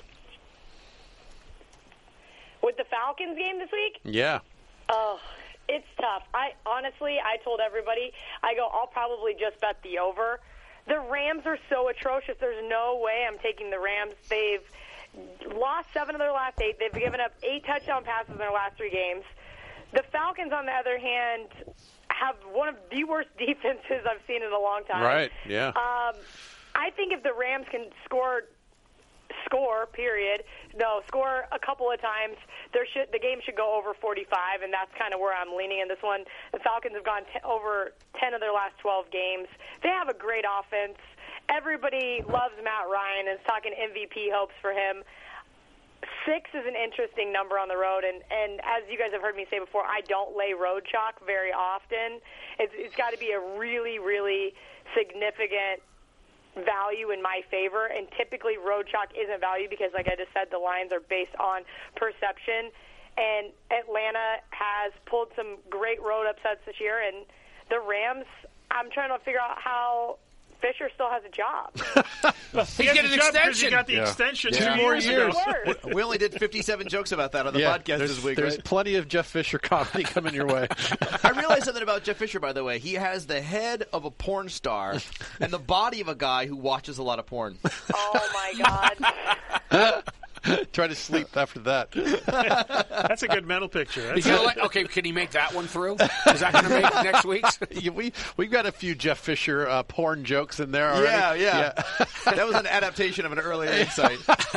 With the Falcons game this week? Yeah. Oh, it's tough. I honestly, I told everybody, I go, I'll probably just bet the over. The Rams are so atrocious. There's no way I'm taking the Rams. They've lost seven of their last eight. They've given up eight touchdown passes in their last three games. The Falcons, on the other hand, have one of the worst defenses I've seen in a long time. Right, yeah. Um, I think if the Rams can score, score, period, no, score a couple of times, there should the game should go over forty-five, and that's kind of where I'm leaning in this one. The Falcons have gone t- over ten of their last twelve games. They have a great offense. Everybody loves Matt Ryan and is talking M V P hopes for him. Six is an interesting number on the road, and, and as you guys have heard me say before, I don't lay road chalk very often. It's, it's got to be a really, really significant value in my favor, and typically road chalk isn't value because, like I just said, the lines are based on perception, and Atlanta has pulled some great road upsets this year, and the Rams, I'm trying to figure out how Fisher still has a job. He He's has getting a an job because extension. he got the Yeah. extension Yeah. two More years years. ago. Worse. We only did fifty-seven jokes about that on the yeah. podcast there's this week. there's Right? plenty of Jeff Fisher comedy coming your way. I realized something about Jeff Fisher, by the way. He has the head of a porn star and the body of a guy who watches a lot of porn. Oh, my God. Try to sleep after that. That's a good mental picture. You That's gotta let- okay, can he make that one through? Is that going to make next week's? Yeah, we we've got a few Jeff Fisher uh, porn jokes in there already. Yeah, yeah. That was an adaptation of an earlier insight.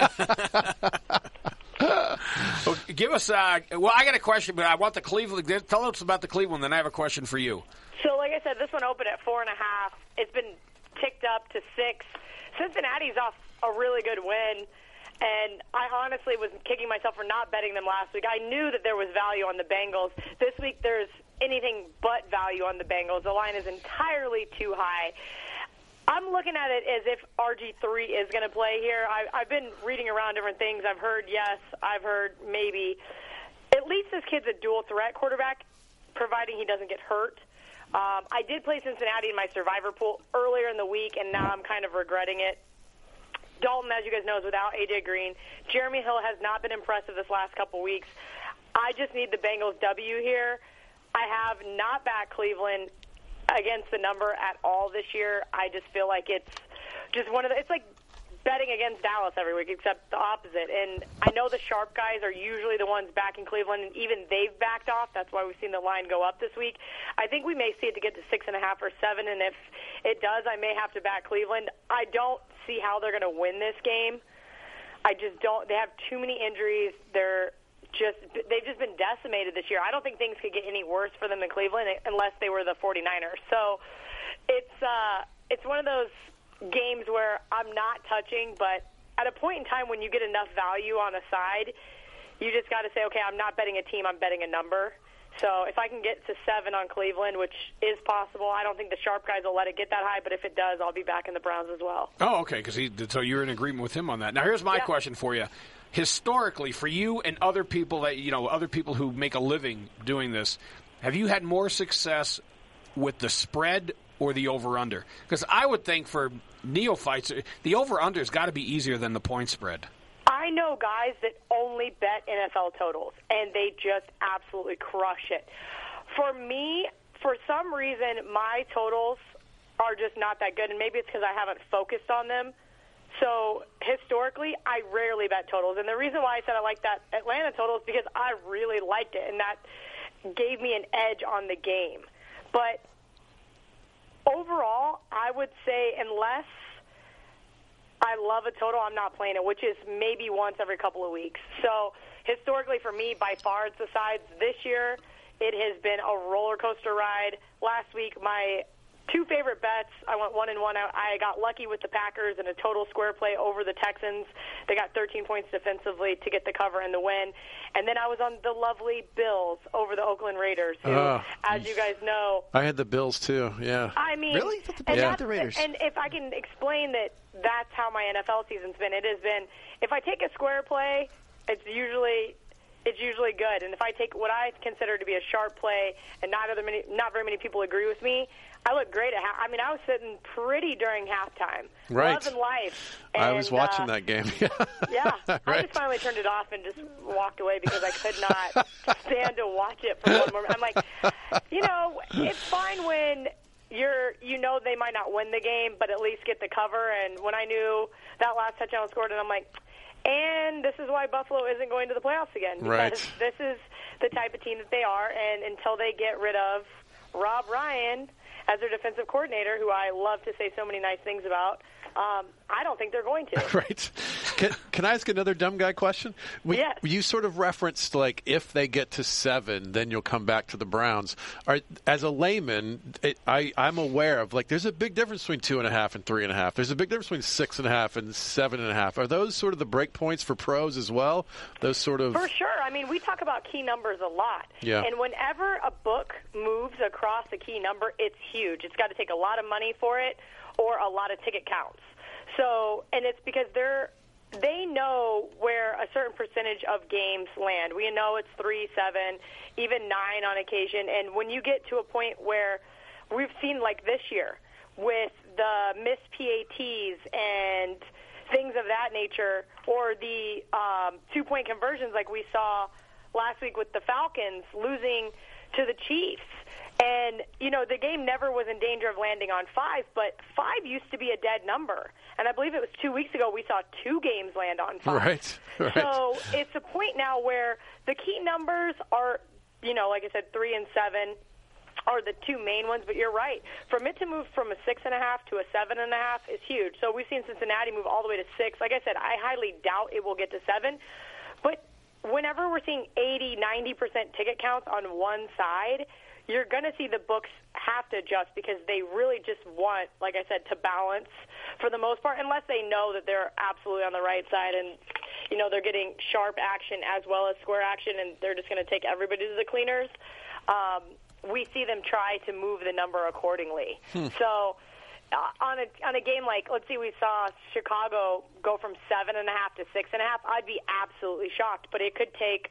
Well, give us. Uh, well, I got a question, but I want the Cleveland. Tell us about the Cleveland, then I have a question for you. So, like I said, this one opened at four and a half. It's been ticked up to six. Cincinnati's off a really good win, and I honestly was kicking myself for not betting them last week. I knew that there was value on the Bengals. This week, there's anything but value on the Bengals. The line is entirely too high. I'm looking at it as if R G three is going to play here. I, I've been reading around different things. I've heard yes. I've heard maybe. At least this kid's a dual threat quarterback, providing he doesn't get hurt. Um, I did play Cincinnati in my survivor pool earlier in the week, and now I'm kind of regretting it. Dalton, as you guys know, is without A J Green. Jeremy Hill has not been impressive this last couple weeks. I just need the Bengals W here. I have not backed Cleveland against the number at all this year. I just feel like it's just one of the, it's like betting against Dallas every week, except the opposite. And I know the sharp guys are usually the ones back in Cleveland, and even they've backed off. That's why we've seen the line go up this week. I think we may see it to get to six and a half or seven, and if it does, I may have to back Cleveland. I don't see how they're going to win this game. I just don't. They have too many injuries. They're just they've just been decimated this year. I don't think things could get any worse for them in Cleveland unless they were the 49ers. So it's uh, it's one of those games where I'm not touching, but at a point in time when you get enough value on a side, you just got to say, okay, I'm not betting a team, I'm betting a number. So if I can get to seven on Cleveland, which is possible, I don't think the sharp guys will let it get that high, but if it does, I'll be back in the Browns as well. Oh, okay, because so you're in agreement with him on that. Now, here's my Yeah. question for you. Historically, for you and other people that you know, other people who make a living doing this, have you had more success with the spread or the over/under? Because I would think for neophytes, the over/under's got to be easier than the point spread. I know guys that only bet N F L totals, and they just absolutely crush it. For me, for some reason, my totals are just not that good, and maybe it's because I haven't focused on them. So historically, I rarely bet totals, and the reason why I said I like that Atlanta total is because I really liked it, and that gave me an edge on the game. But overall, I would say unless I love a total, I'm not playing it, which is maybe once every couple of weeks. So historically for me, by far it's the sides. This year, it has been a roller coaster ride. Last week, my two favorite bets, I went one and one. I, I got lucky with the Packers in a total square play over the Texans. They got thirteen points defensively to get the cover and the win. And then I was on the lovely Bills over the Oakland Raiders, who, Oh. as you guys know, I had the Bills too. Yeah. I mean, Really? I thought the and Bills Yeah. beat the Raiders. And if I can explain that, that's how my N F L season's been. It has been, if I take a square play, it's usually it's usually good. And if I take what I consider to be a sharp play, and not other many, not very many people agree with me, I look great at half. I mean, I was sitting pretty during halftime, Right. loving life. I was And, watching uh, that game. Yeah, I Right. just finally turned it off and just walked away because I could not stand to watch it for one more. I'm like, you know, it's fine when you're, you know, they might not win the game, but at least get the cover. And when I knew that last touchdown was scored, and I'm like, and this is why Buffalo isn't going to the playoffs again, because Right. this is the type of team that they are. And until they get rid of Rob Ryan as their defensive coordinator, who I love to say so many nice things about, um, I don't think they're going to. Right. Can, can I ask another dumb guy question? We, Yes. You sort of referenced, like, if they get to seven, then you'll come back to the Browns. Are, as a layman, it, I, I'm aware of, like, there's a big difference between two and a half and three and a half. There's a big difference between six and a half and seven and a half. Are those sort of the break points for pros as well? Those sort of... For sure. I mean, we talk about key numbers a lot. Yeah. And whenever a book moves across a key number, it's huge. It's got to take a lot of money for it or a lot of ticket counts. So, and it's because they're, they know where a certain percentage of games land. We know it's three, seven, even nine on occasion. And when you get to a point where we've seen, like this year, with the missed P A Ts and things of that nature, or the um, two-point conversions like we saw last week with the Falcons losing to the Chiefs. And, you know, the game never was in danger of landing on five, but five used to be a dead number. And I believe it was two weeks ago we saw two games land on five. Right, right. So it's a point now where the key numbers are, you know, like I said, three and seven are the two main ones, but you're right. For it to move from a six and a half to a seven and a half is huge. So we've seen Cincinnati move all the way to six. Like I said, I highly doubt it will get to seven. But whenever we're seeing eighty, ninety percent ticket counts on one side, you're going to see the books have to adjust because they really just want, like I said, to balance for the most part, unless they know that they're absolutely on the right side and, you know, they're getting sharp action as well as square action, and they're just going to take everybody to the cleaners. Um, we see them try to move the number accordingly. Hmm. So uh, on a on a game like, let's see, we saw Chicago go from seven and a half to six and a half. I'd be absolutely shocked, but it could take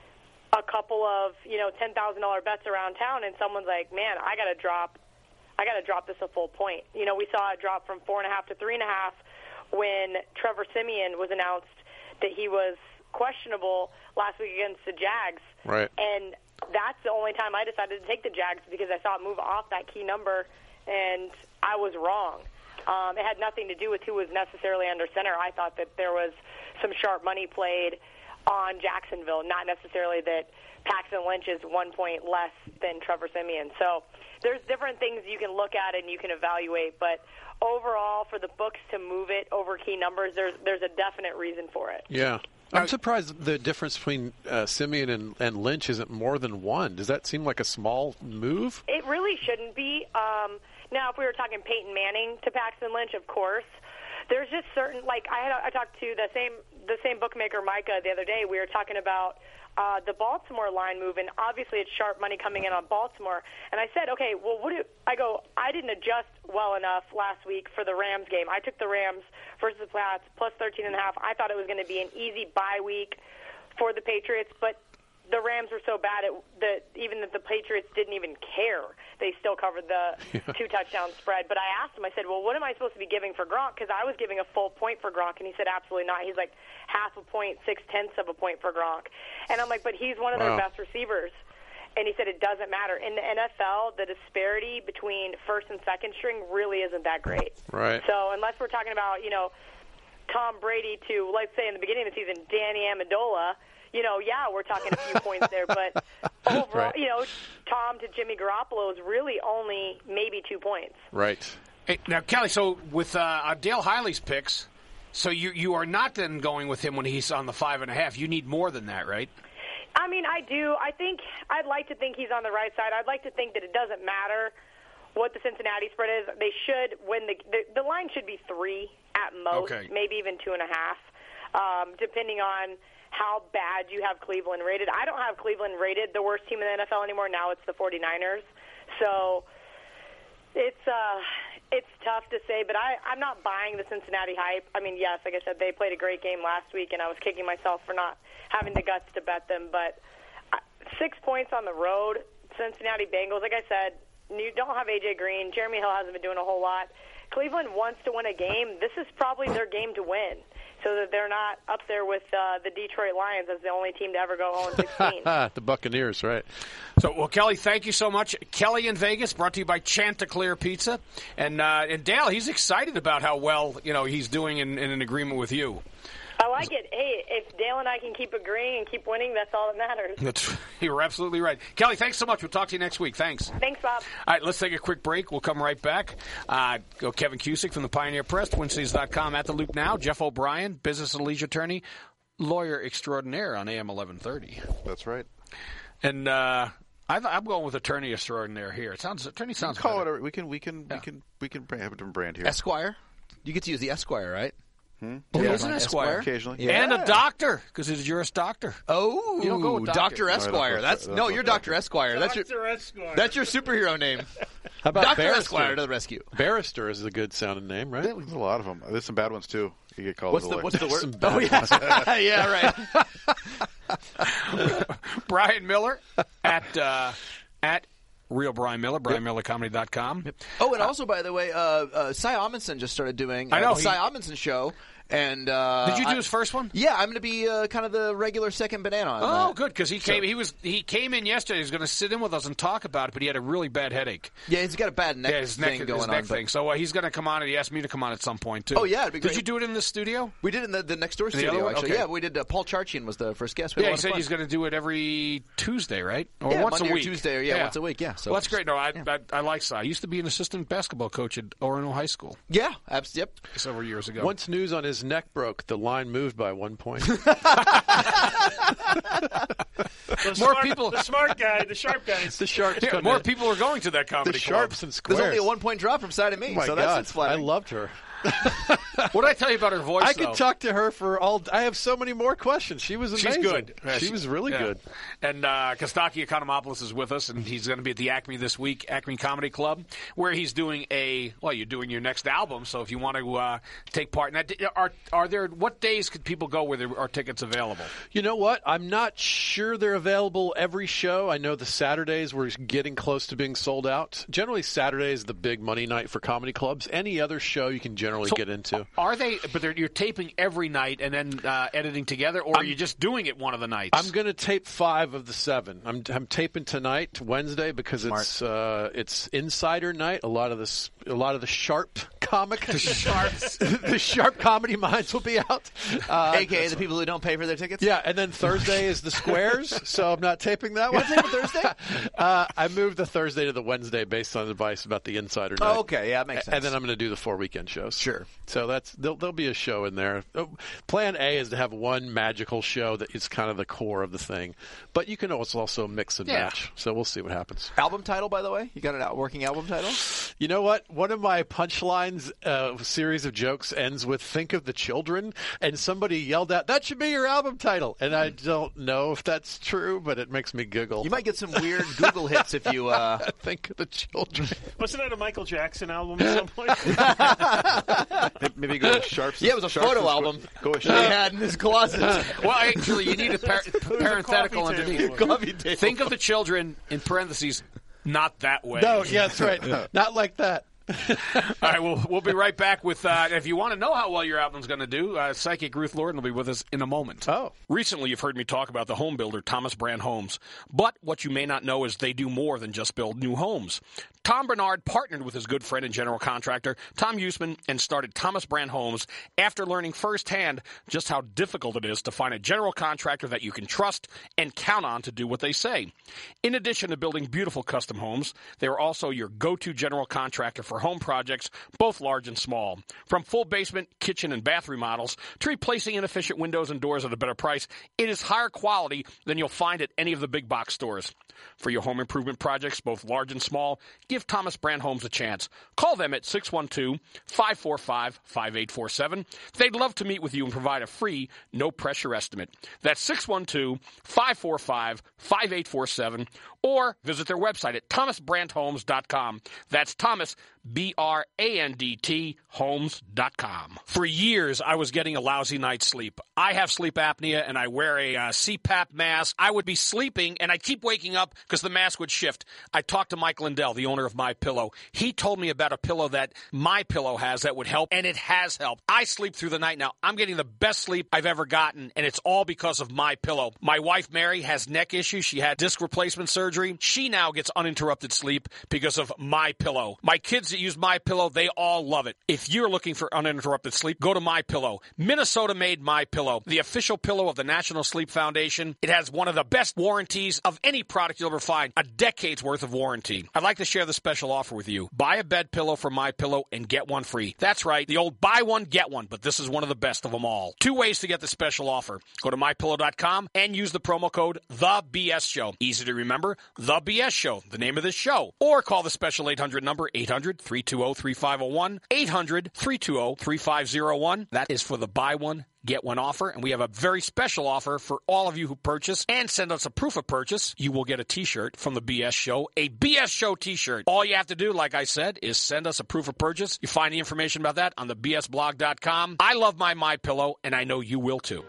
a couple of, you know, ten thousand dollars bets around town, and someone's like, man, I got to drop, I got to drop this a full point. You know, we saw it drop from four and a half to three and a half when Trevor Siemian was announced that he was questionable last week against the Jags. Right. And that's the only time I decided to take the Jags because I saw it move off that key number, and I was wrong. Um, it had nothing to do with who was necessarily under center. I thought that there was some sharp money played on Jacksonville, not necessarily that Paxton Lynch is one point less than Trevor Siemian. So there's different things you can look at and you can evaluate, but overall, for the books to move it over key numbers, there's there's a definite reason for it. Yeah. I'm surprised the difference between uh, Simeon and, and Lynch isn't more than one. Does that seem like a small move? It really shouldn't be. Um, now, if we were talking Peyton Manning to Paxton Lynch, of course. There's just certain, like I had, I talked to the same the same bookmaker Micah the other day. We were talking about uh, the Baltimore line move, and obviously it's sharp money coming in on Baltimore. And I said, okay, well, what do I go? I didn't adjust well enough last week for the Rams game. I took the Rams versus the Pats plus thirteen and a half. I thought it was going to be an easy bye week for the Patriots, but the Rams were so bad at that even that the Patriots didn't even care. They still covered the two touchdown spread. But I asked him, I said, well, what am I supposed to be giving for Gronk? Because I was giving a full point for Gronk, and he said absolutely not. He's like half a point, six-tenths of a point for Gronk. And I'm like, but he's one of wow. their best receivers. And he said it doesn't matter. In the N F L, the disparity between first and second string really isn't that great. Right. So unless we're talking about, you know, Tom Brady to, let's say in the beginning of the season, Danny Amendola, you know, yeah, we're talking a few points there, but overall, right. you know, Tom to Jimmy Garoppolo is really only maybe two points. Right. Hey, now, Kelly, so with uh, Dale Hiley's picks, so you you are not then going with him when he's on the five and a half. You need more than that, right? I mean, I do. I think I'd like to think he's on the right side. I'd like to think that it doesn't matter what the Cincinnati spread is. They should win the the, the line should be three at most, okay. maybe even two and a half, um, depending on how bad you have Cleveland rated. I don't have Cleveland rated the worst team in the N F L anymore. Now it's the forty-niners. So it's uh, it's tough to say, but I, I'm not buying the Cincinnati hype. I mean, yes, like I said, they played a great game last week, and I was kicking myself for not having the guts to bet them. But six points on the road, Cincinnati Bengals, like I said, you don't have A J Green. Jeremy Hill hasn't been doing a whole lot. Cleveland wants to win a game. This is probably their game to win, so that they're not up there with uh, the Detroit Lions as the only team to ever go oh and sixteen. The Buccaneers, right. So, well, Kelly, thank you so much. Kelly in Vegas, brought to you by Chanticleer Pizza. And uh, and Dale, he's excited about how well, you know, he's doing in, in an agreement with you. I like it. Hey, if Dale and I can keep agreeing and keep winning, that's all that matters. That's, you're absolutely right. Kelly, thanks so much. We'll talk to you next week. Thanks. Thanks, Bob. All right, let's take a quick break. We'll come right back. Uh, go Kevin Cusick from the Pioneer Press, twin cities dot com, At the Loop Now. Jeff O'Brien, business and leisure attorney, lawyer extraordinaire on A M eleven thirty. That's right. And uh, I've, I'm going with attorney extraordinaire here. It sounds attorney sounds Call better. it. We can. We can. Yeah. We can. We can have a different brand here. Esquire? You get to use the Esquire, right? Hmm? Oh, Yeah, he is an Esquire. Esquire. Occasionally. Yeah. And a doctor, because he's a Juris Doctor. Oh, You don't go with Doctor doctor. Esquire. No, That's that's no, what you're doctor. Doctor Esquire. That's your Doctor Esquire. that's your superhero name. How about Doctor Barrister? Esquire to the rescue. Barrister is a good sounding name, right? There's a lot of them. There's some bad ones too. You get called What's as a the lawyer. what's the word? Some bad Oh yeah, yeah, right. Brian Miller at uh, at Real Brian Miller, brian miller comedy dot com. Oh, and also, by the way, uh, uh, Cy Amundsen just started doing uh, I know, the he- Cy Amundsen show. And uh, Did you do I- his first one? Yeah, I'm going to be uh, kind of the regular second banana. On Oh, that. good, because he came. He was he came in yesterday. He was going to sit in with us and talk about it, but he had a really bad headache. Yeah, he's got a bad neck Yeah, his thing neck, going his neck on. but thing. So uh, he's going to come on, and he asked me to come on at some point too. Oh, yeah, it'd be Did great. you do it in the studio? We did it in the, the next door The studio. other one? Actually, Okay. yeah, we did. Uh, Paul Charchian was the first guest. We had Yeah, a he lot of said fun. he's going to do it every Tuesday, right? Or Yeah, once Monday a or week. Tuesday, or- yeah, once a week, yeah. So- well, that's great. No, I, I I like Cy. I used to be an assistant basketball coach at Orono High School Yeah, abs- yep. several years ago. Once news on his neck broke, the line moved by one point. The More smart, people- the smart guy, the sharp guys. the Sharps Yeah, come more in. people are going to that The comedy Sharps club. and Squares. There's only a one point drop from side of me, Oh my so God. that's it's I flattering. loved her. What did I tell you about her voice? I though? could talk to her for all. I have so many more questions. She was She's amazing. good. Yeah, she, was really yeah. good. And uh, Kostaki Economopoulos is with us, and he's going to be at the Acme this week, Acme Comedy Club, where he's doing a, well, you're doing your next album, so if you want to uh, take part in that, are, are there, what days could people go where there are tickets available? You know what? I'm not sure they're available every show. I know the Saturdays we're getting close to being sold out. Generally, Saturday is the big money night for comedy clubs. Any other show you can generally So get into. Are they, but they're, you're taping every night and then uh, editing together, or are you just doing it one of the nights? I'm going to tape five of the seven. I'm, I'm taping tonight, Wednesday, because it's uh, it's insider night. A lot of this, a lot of the sharp comic. The Sharps. The Sharp Comedy Minds will be out. Uh, A K A the people who don't pay for their tickets? Yeah, and then Thursday is the Squares, so I'm not taping that one. You're not taping Thursday? uh, I moved the Thursday to the Wednesday based on advice about the Insider Night. Oh, okay. Yeah, that makes sense. And then I'm going to do the four weekend shows. Sure. So that's there'll, there'll be a show in there. Plan A is to have one magical show that is kind of the core of the thing. But you can always also mix and Yeah. match. So we'll see what happens. Album title, by the way? You got an out working album title? You know what? One of my punchlines, uh, series of jokes ends with "Think of the children," and somebody yelled out, "That should be your album title." And I don't know if that's true, but it makes me giggle. You might get some weird Google hits if you uh... think of the children. Wasn't that a Michael Jackson album at some point? Maybe go with Sharps. Yeah, it was a Sharps photo is- album Go with he Sharps. had in his closet. Well, actually, you need a par- parenthetical coffee table. underneath. Coffee table. Think of the children in parentheses, not that way. No, yeah, that's right. Not like that. All right, we'll, we'll be right back with, uh, if you want to know how well your album's going to do, uh, Psychic Ruth Lorden will be with us in a moment. Oh. Recently, you've heard me talk about the home builder, Thomas Brand Homes. But what you may not know is they do more than just build new homes. Tom Bernard partnered with his good friend and general contractor, Tom Usman, and started Thomas Brand Homes after learning firsthand just how difficult it is to find a general contractor that you can trust and count on to do what they say. In addition to building beautiful custom homes, they are also your go-to general contractor for home projects, both large and small. From full basement, kitchen, and bath remodels to replacing inefficient windows and doors at a better price, it is higher quality than you'll find at any of the big box stores. For your home improvement projects, both large and small, give Thomas Brand Homes a chance. Call them at six one two, five four five, five eight four seven. They'd love to meet with you and provide a free, no-pressure estimate. That's six one two, five four five, five eight four seven. Or visit their website at thomas brand homes dot com. That's Thomas, B R A N D T, homes dot com. For years, I was getting a lousy night's sleep. I have sleep apnea, and I wear a uh, C PAP mask. I would be sleeping, and I'd keep waking up because the mask would shift. I talked to Mike Lindell, the owner of MyPillow. He told me about a pillow that MyPillow has that would help, and it has helped. I sleep through the night now. I'm getting the best sleep I've ever gotten, and it's all because of MyPillow. My wife, Mary, has neck issues. She had disc replacement surgery. She now gets uninterrupted sleep because of MyPillow. My kids that use MyPillow, they all love it. If you're looking for uninterrupted sleep, go to MyPillow. Minnesota-made MyPillow, the official pillow of the National Sleep Foundation. It has one of the best warranties of any product you'll ever find, a decade's worth of warranty. I'd like to share the special offer with you. Buy a bed pillow from MyPillow and get one free. That's right, the old buy one, get one, but this is one of the best of them all. Two ways to get the special offer. Go to my pillow dot com and use the promo code The B S Show. Easy to remember, The B S Show, the name of this show. Or call the special eight hundred number, eight hundred, three two zero, three five zero one, eight hundred, three two zero, three five zero one. That is for the buy one, get one offer, and we have a very special offer for all of you who purchase and send us a proof of purchase. You will get a t-shirt from the B S Show, a B S Show t-shirt. All you have to do, like I said, is send us a proof of purchase. You find the information about that on the b s blog dot com. I love my MyPillow, and I know you will too.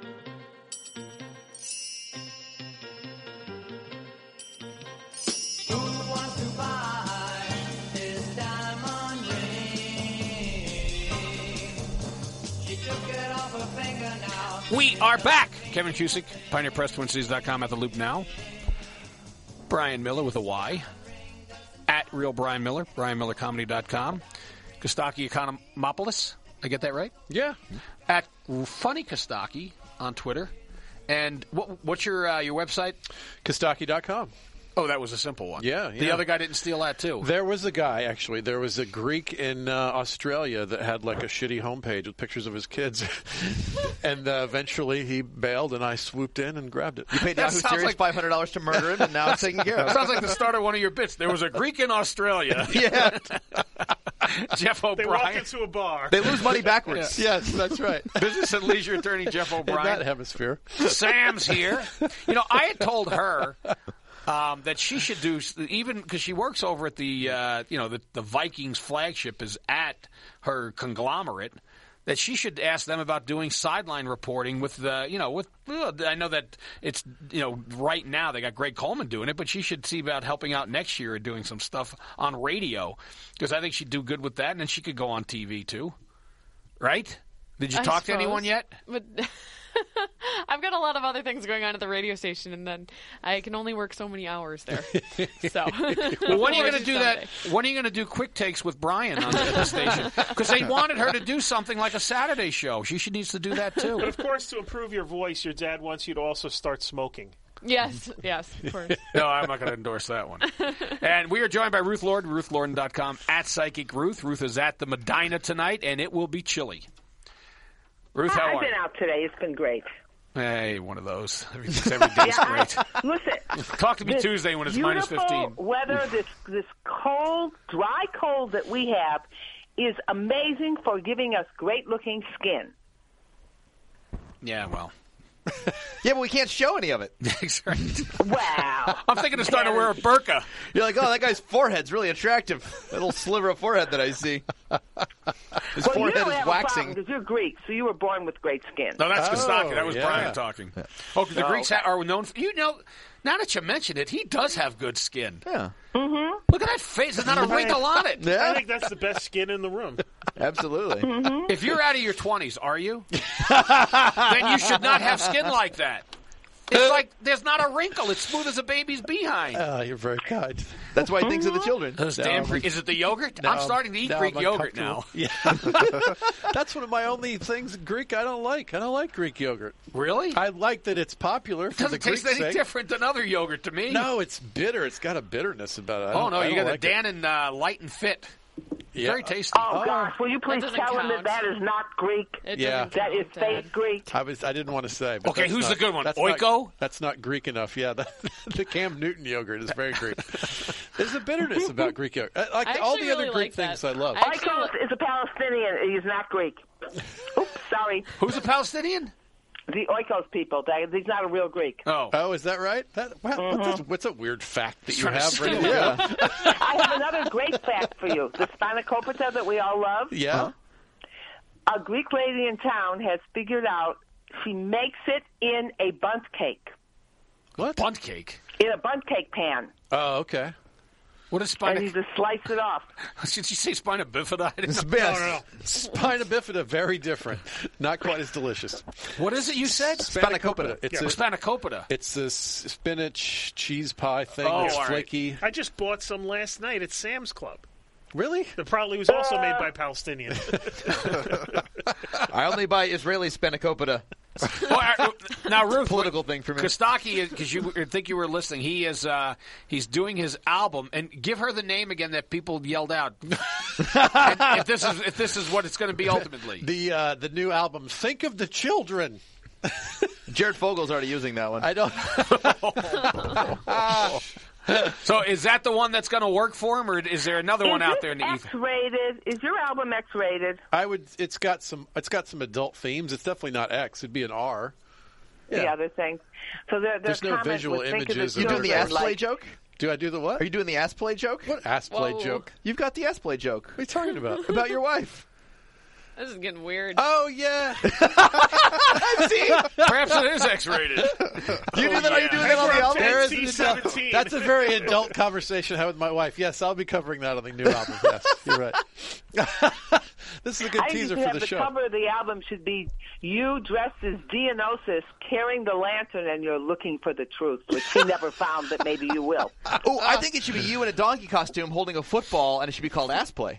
We are back. Kevin Cusick, Pioneer Press, Twin Cities dot com, at the Loop now. Brian Miller with a Y. At Real Brian Miller, Brian Miller Comedy dot com. Kostaki Economopoulos. I get that right? Yeah. At Funny Kostaki on Twitter. And what, what's your uh, your website? Kostaki dot com. Oh, that was a simple one. Yeah, The yeah. other guy didn't steal that, too. There was a guy, actually. There was a Greek in uh, Australia that had like a shitty homepage with pictures of his kids. and uh, eventually he bailed, and I swooped in and grabbed it. You paid That Yahoo sounds Serious like- five hundred dollars to murder him, and now it's taken care of. Sounds like the start of one of your bits. There was a Greek in Australia. Yeah. Jeff They walk O'Brien. into a bar. They lose money backwards. Yes, that's right. Business and leisure attorney Jeff In O'Brien. that hemisphere. Sam's here. You know, I had told her um, that she should do, even because she works over at the, uh, you know, the, the Vikings flagship is at her conglomerate, that she should ask them about doing sideline reporting with the, you know, with, well, I know that it's, you know, right now they got Greg Coleman doing it, but she should see about helping out next year and doing some stuff on radio, because I think she'd do good with that, and then she could go on T V too. Right? Did you I talk to suppose. anyone yet? But I've got a lot of other things going on at the radio station, and then I can only work so many hours there. So, well, when are you going to do that? When are you going to do quick takes with Brian on the, at the station? Because they wanted her to do something like a Saturday show. She should needs to do that too. But of course, to improve your voice, your dad wants you to also start smoking. Yes, yes, of course. No, I'm not going to endorse that one. And we are joined by Ruth Lord, ruth lorden dot com, at Psychic Ruth. Ruth is at the Medina tonight, and it will be chilly. Ruth, how I've are been you? out today. It's been great. Hey, one of those. Everything's every day's Yeah, great. I- listen. Talk to me this Tuesday when it's minus beautiful fifteen. Weather, this this cold, dry cold that we have is amazing for giving us great-looking skin. Yeah, well. Yeah, but we can't show any of it. That's right. Wow. I'm thinking of starting to wear a burqa. You're like, oh, that guy's forehead's really attractive. That little sliver of forehead that I see. His well, you forehead don't is have waxing. because you're Greek, so you were born with great skin. No, that's Oh, Kostaki. That was yeah. Brian talking. Oh, 'cause the Oh, Greeks okay. ha- are known for, you know, now that you mention it, he does have good skin. Yeah. Mm-hmm. Look at that face. There's not a wrinkle on it. I Yeah, think that's the best skin in the room. absolutely. If you're out of your twenties, are you? Then you should not have skin like that. It's like there's not a wrinkle. It's smooth as a baby's behind. Oh, you're very kind. That's why he thinks of the children. Those No, damn I'm- Greek. Is it the yogurt? No, I'm starting to eat no, Greek I'm yogurt now. uncomfortable. Yeah. That's one of my only things Greek I don't like. I don't like Greek yogurt. Really? I like that it's popular It for the doesn't taste Greek any sake. different than other yogurt to me. No, it's bitter. It's got a bitterness about it. I Oh, don't- no. I You don't got like the it. Dan and uh, Light and Fit. Yeah. Very tasty. Oh, gosh. Will you please doesn't tell him that count. that is not Greek? It Yeah. doesn't That is count, Dad. fake Greek. I was. I didn't want to say. But Okay, that's who's not- the good one? That's Oiko? Not, that's not Greek enough. Yeah, the, the Cam Newton yogurt is very Greek. There's a bitterness about Greek yogurt. Uh, Like I all actually the other really Greek like things, that. I love. I actually Oikos li- is a Palestinian. He's not Greek. Oops, sorry. Who's a Palestinian? The Oikos people. They, he's not a real Greek. Oh. Oh, is that right? That, wow, Mm-hmm. what's, a, what's a weird fact that you Trying to have? steal Right it. yeah. I have another great fact for you. The spanakopita that we all love. Yeah. A Greek lady in town has figured out she makes it in a bundt cake, What? Bunt cake. in a bundt cake pan, Oh, okay. What is and you spina? just slice it off. Did you say spina bifida? I didn't know. Best. Spina bifida, very different. Not quite as delicious. What is it you said? Spanakopita. It's Oh, a, spanakopita. it's this spinach cheese pie thing. Oh, It's all right. flaky. I just bought some last night at Sam's Club. Really? That probably was also made by Palestinians. I only buy Israeli spanakopita. Well, uh, now, Ruth, Political thing for me. Kostaki, because you I think you were listening, he is uh, he's doing his album, and give her the name again that people yelled out. And if this is if this is what it's going to be ultimately. The uh, the new album, Think of the Children. Jared Fogel's already using that one. I don't. So is that the one that's going to work for him, or is there another one is out this there in the ether? X-rated? Is your album X-rated? I would. It's got some. It's got some adult themes. It's definitely not X. It'd be an R. The Yeah. other thing. So there, There's no comments visual would think of images the of You doing the children ass play like- joke? Do I do the what? Are you doing the ass play joke? What ass play Whoa. joke? You've got the ass play joke. What are you talking about? About your wife. This is getting weird. Oh yeah. Perhaps it is X-rated. Do you do that? Are you doing that on the album? There is an N C adult, seventeen. that's a very adult conversation I had with my wife. Yes, I'll be covering that on the new album. Yes, you're right. This is a good I think teaser you for have the the show. cover of the album should be you dressed as Dionysus carrying the lantern and you're looking for the truth, which he never found, but maybe you will. Oh, I think it should be you in a donkey costume holding a football, and it should be called ass play.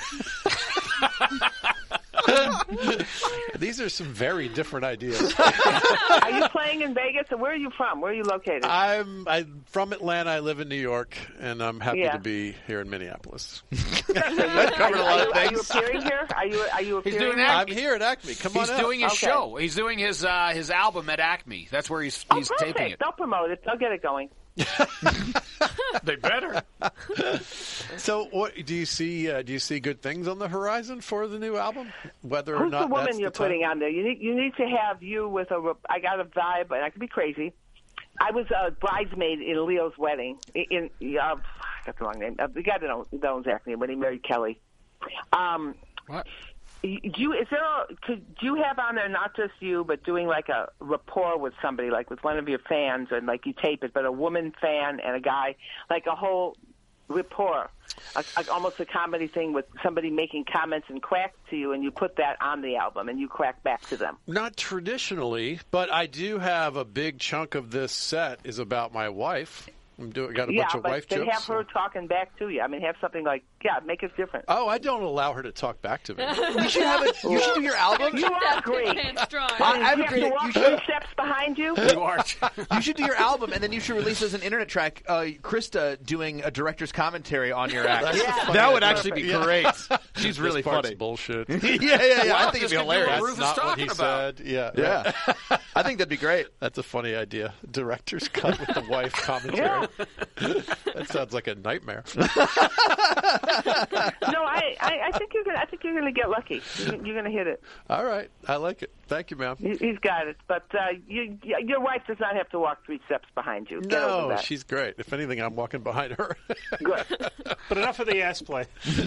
These are some very different ideas. Are you playing in Vegas, or where are you from? Where are you located? I'm I'm from Atlanta. I live in New York, and I'm happy Yeah. to be here in Minneapolis. That covered a lot are, of you, are you things. appearing here? Are you are you He's appearing doing here? that. I'm here at Acme. Come He's on out. doing his Okay. show. He's doing his uh, his album at Acme. That's where he's Oh, he's perfect. taping it. They'll promote it. They'll get it going. They better. So, what do you see? Uh, do you see good things on the horizon for the new album? Whether or Who's not the woman that's you're the time? putting on there? You need you need to have you with a. re- I got a vibe, and I could be crazy. I was a bridesmaid in Leo's wedding. In, in uh, I got the wrong name. Uh, the guy that owns, that owns Acme when he married Kelly. Um, What? Do you is there a, could do you have on there not just you but doing like a rapport with somebody, like with one of your fans, and like you tape it, but a woman fan and a guy, like a whole rapport, a, a, almost a comedy thing with somebody making comments and quack to you, and you put that on the album and you quack back to them? Not traditionally, but I do have a big chunk of this set is about my wife. I'm doing got a yeah, bunch of but wife then jokes. have her talking back to you. I mean, have something like, yeah, make it different. Oh, I don't allow her to talk back to me. You should have it. You should do your album. You are great. Strong. I, I have you a have great. to walk You three should, steps behind you. You are. you should do your album, and then you should release as an internet track. Uh, Krista doing a director's commentary on your act. Yeah. That would actually be Yeah. great. She's really This part's funny. bullshit. yeah, yeah, yeah. I Wow, think it'd this be could be what hilarious. Ruth is Not what talking he about. said. Yeah, Yeah, I think that'd be great. That's a funny idea. Director's cut with the wife commentary. That sounds like a nightmare. No, I, I, I think you're gonna. I think you're gonna get lucky. You're, you're gonna hit it. All right, I like it. Thank you, ma'am. He- He's got it. But uh, you, your wife does not have to walk three steps behind you. Get over No, that. she's great. If anything, I'm walking behind her. Good. But enough of the ass play.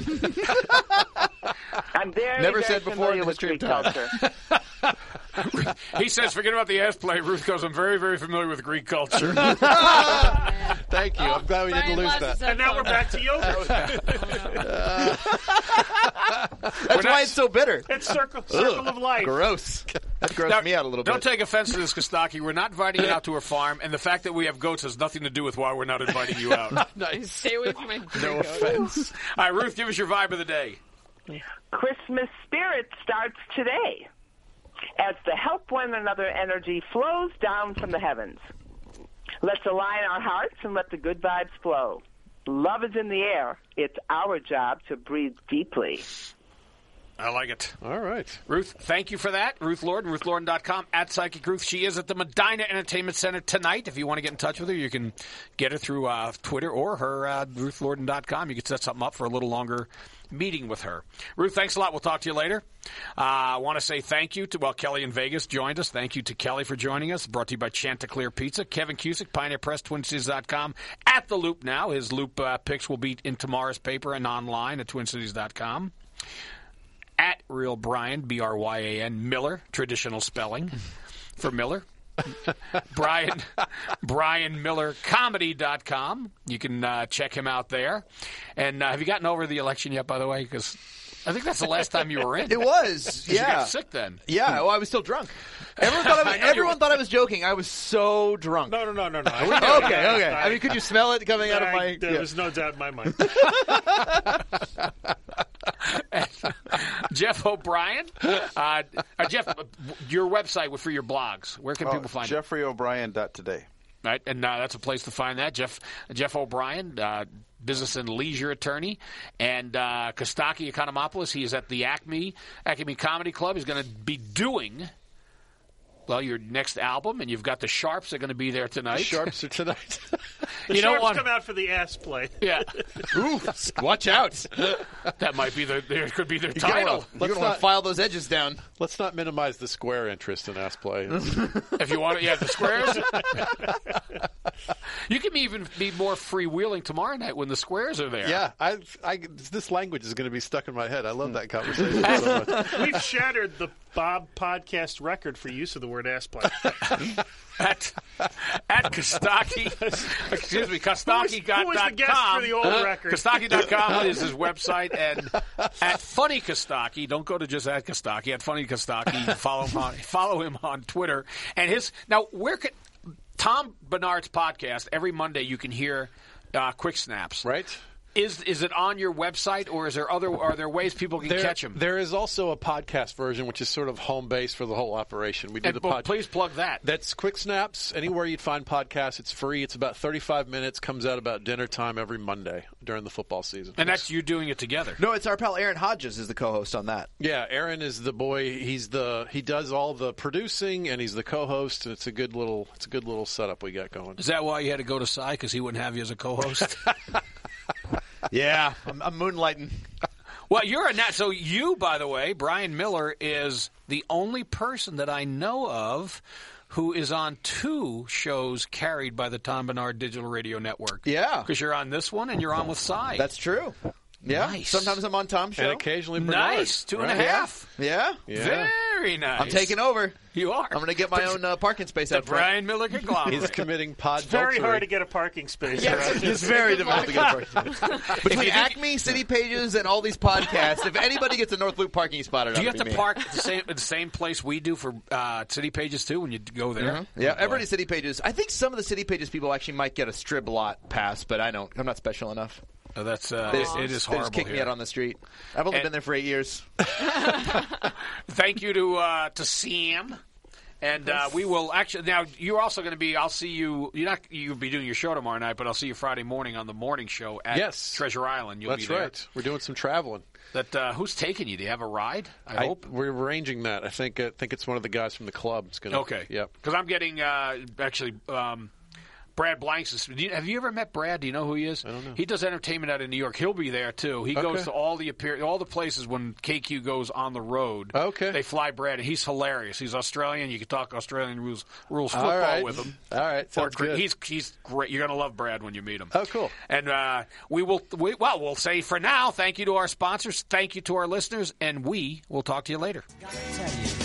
I'm very, Never very said before in familiar the with history of Greek time. culture. He says, forget about the ass play. Ruth goes, I'm very, very familiar with Greek culture. Thank you. I'm glad we Brian didn't lose lost that. his And now we're headphones. back to yoga. That's why it's so bitter. It's circle, circle of life. Gross. That grossed Now, me out a little don't bit. take offense to this, Kostaki. We're not inviting you out to her farm, and the fact that we have goats has nothing to do with why we're not inviting you out. Nice. Stay away from my No offense. All right, Ruth, give us your vibe of the day. Christmas spirit starts today as the help one another energy flows down from the heavens. Let's align our hearts and let the good vibes flow. Love is in the air. It's our job to breathe deeply. I like it. All right. Ruth, thank you for that. Ruth Lorden, ruth lorden dot com, at Psychic Ruth. She is at the Medina Entertainment Center tonight. If you want to get in touch with her, you can get her through uh, Twitter or her uh, ruth lorden dot com. You can set something up for a little longer meeting with her. Ruth, thanks a lot. We'll talk to you later. Uh, I want to say thank you to, well, Kelly in Vegas joined us. Thank you to Kelly for joining us. Brought to you by Chanticleer Pizza. Kevin Cusick, Pioneer Press, twin cities dot com. At The Loop now. His Loop uh, picks will be in tomorrow's paper and online at twin cities dot com. At Real Brian, B R Y A N, Miller, traditional spelling for Miller. Brian, Brian Miller Comedy dot com. You can uh, check him out there. And uh, have you gotten over the election yet, by the way? Because I think that's the last time you were in. It was, You yeah. got sick then. Yeah, well, I was still drunk. Everyone thought I was, I know you everyone were- thought I was joking. I was so drunk. No, no, no, no, no. I Okay, wouldn't do that. okay. I mean, could you smell it coming out of I- my... There yeah. was no doubt in my mind. Jeff O'Brien. Uh, uh, Jeff, uh, your website for your blogs. Where can Oh, people find it? Jeffrey O'Brien dot today. Right, and uh, that's a place to find that. Jeff Jeff O'Brien, uh, business and leisure attorney, and uh, Kostaki Economopoulos. He is at the Acme Acme Comedy Club. He's going to be doing, well, your next album, and you've got the Sharps are going to be there tonight. Sharps are tonight. The You don't Sharps want- come out for the ass play. Yeah, Ooh, watch out. that might be their. There could be their You're gonna title. wanna- You're going to want to file those edges down. Let's not minimize the square interest in ass play. If you want to, yeah, the squares. You can even be more freewheeling tomorrow night when the squares are there. yeah, I, I, this language is going to be stuck in my head. I love that conversation so much. We've shattered the Bob podcast record for use of the word ass play. At, at Kostaki, excuse me, Kostaki dot com. Who was the guest for the old record? Kostaki dot com is his website. And at Funny Kostaki, don't go to just at Kostaki, at Funny Kostaki, follow him on, follow him on Twitter. And his, now, where could, Tom Bernard's podcast, every Monday you can hear uh, Quick Snaps. Right? Is is it on your website, or is there other? Are there ways people can There, catch him? there is also a podcast version, which is sort of home base for the whole operation. We do And, the well, pod- please plug that. That's Quick Snaps. Anywhere you'd find podcasts, it's free. It's about thirty-five minutes. Comes out about dinner time every Monday during the football season. And that's you doing it together. No, it's our pal Aaron Hodges is the co-host on that. Yeah, Aaron is the boy. He's the he does all the producing, and he's the co-host. And it's a good little it's a good little setup we got going. Is that why you had to go to Psy, because he wouldn't have you as a co-host? Yeah, I'm, I'm moonlighting. Well, you're a nat. So you, by the way, Brian Miller is the only person that I know of who is on two shows carried by the Tom Bernard Digital Radio Network. Yeah. Because you're on this one and you're on with Psy. That's true. Yeah. Nice. Sometimes I'm on Tom's show. And occasionally Bernard. nice. Two and a Right? half. Yeah. Yeah. Very Very nice. I'm taking over. You are. I'm going to get my own uh, parking space the out front. Brian Miller conglomerate. He's committing pod It's very adultery. hard to get a parking space. Yes, it's very difficult to get a parking space. Between Acme, City Pages, and all these podcasts, if anybody gets a North Loop parking spot, Do you have be to me. park at the same, at the same place we do for uh, City Pages, too, when you go there? Mm-hmm. Yeah, everybody City Pages. I think some of the City Pages people actually might get a strip lot pass, but I don't. I'm not special enough. Oh, that's uh, They it, just, it is they horrible just kick me here. out on the street. I've only And- been there for eight years. Thank you to uh, to Sam. And uh, we will actually now. You're also going to be. I'll see you. You're not. You'll be doing your show tomorrow night, but I'll see you Friday morning on the morning show at Yes. Treasure Island. You'll That's be there. right. We're doing some traveling. That uh, who's taking you? Do you have a ride? I, I, hope. we're arranging that. I think I think it's one of the guys from the club. It's gonna. Okay. Yep. Because I'm getting uh, actually. Um, Brad Blanks is. Do you, have you ever met Brad? Do you know who he is? I don't know. He does entertainment out in New York. He'll be there too. He goes Okay. to all the appear, all the places when K Q goes on the road. Okay. They fly Brad, and he's hilarious. He's Australian. You can talk Australian rules rules All football right. with him. All right. Or Sounds cre- good. He's he's great. You're gonna love Brad when you meet him. Oh, cool. And uh, we will. We, well, we'll say for now. Thank you to our sponsors. Thank you to our listeners, and we will talk to you later. Gotta tell you.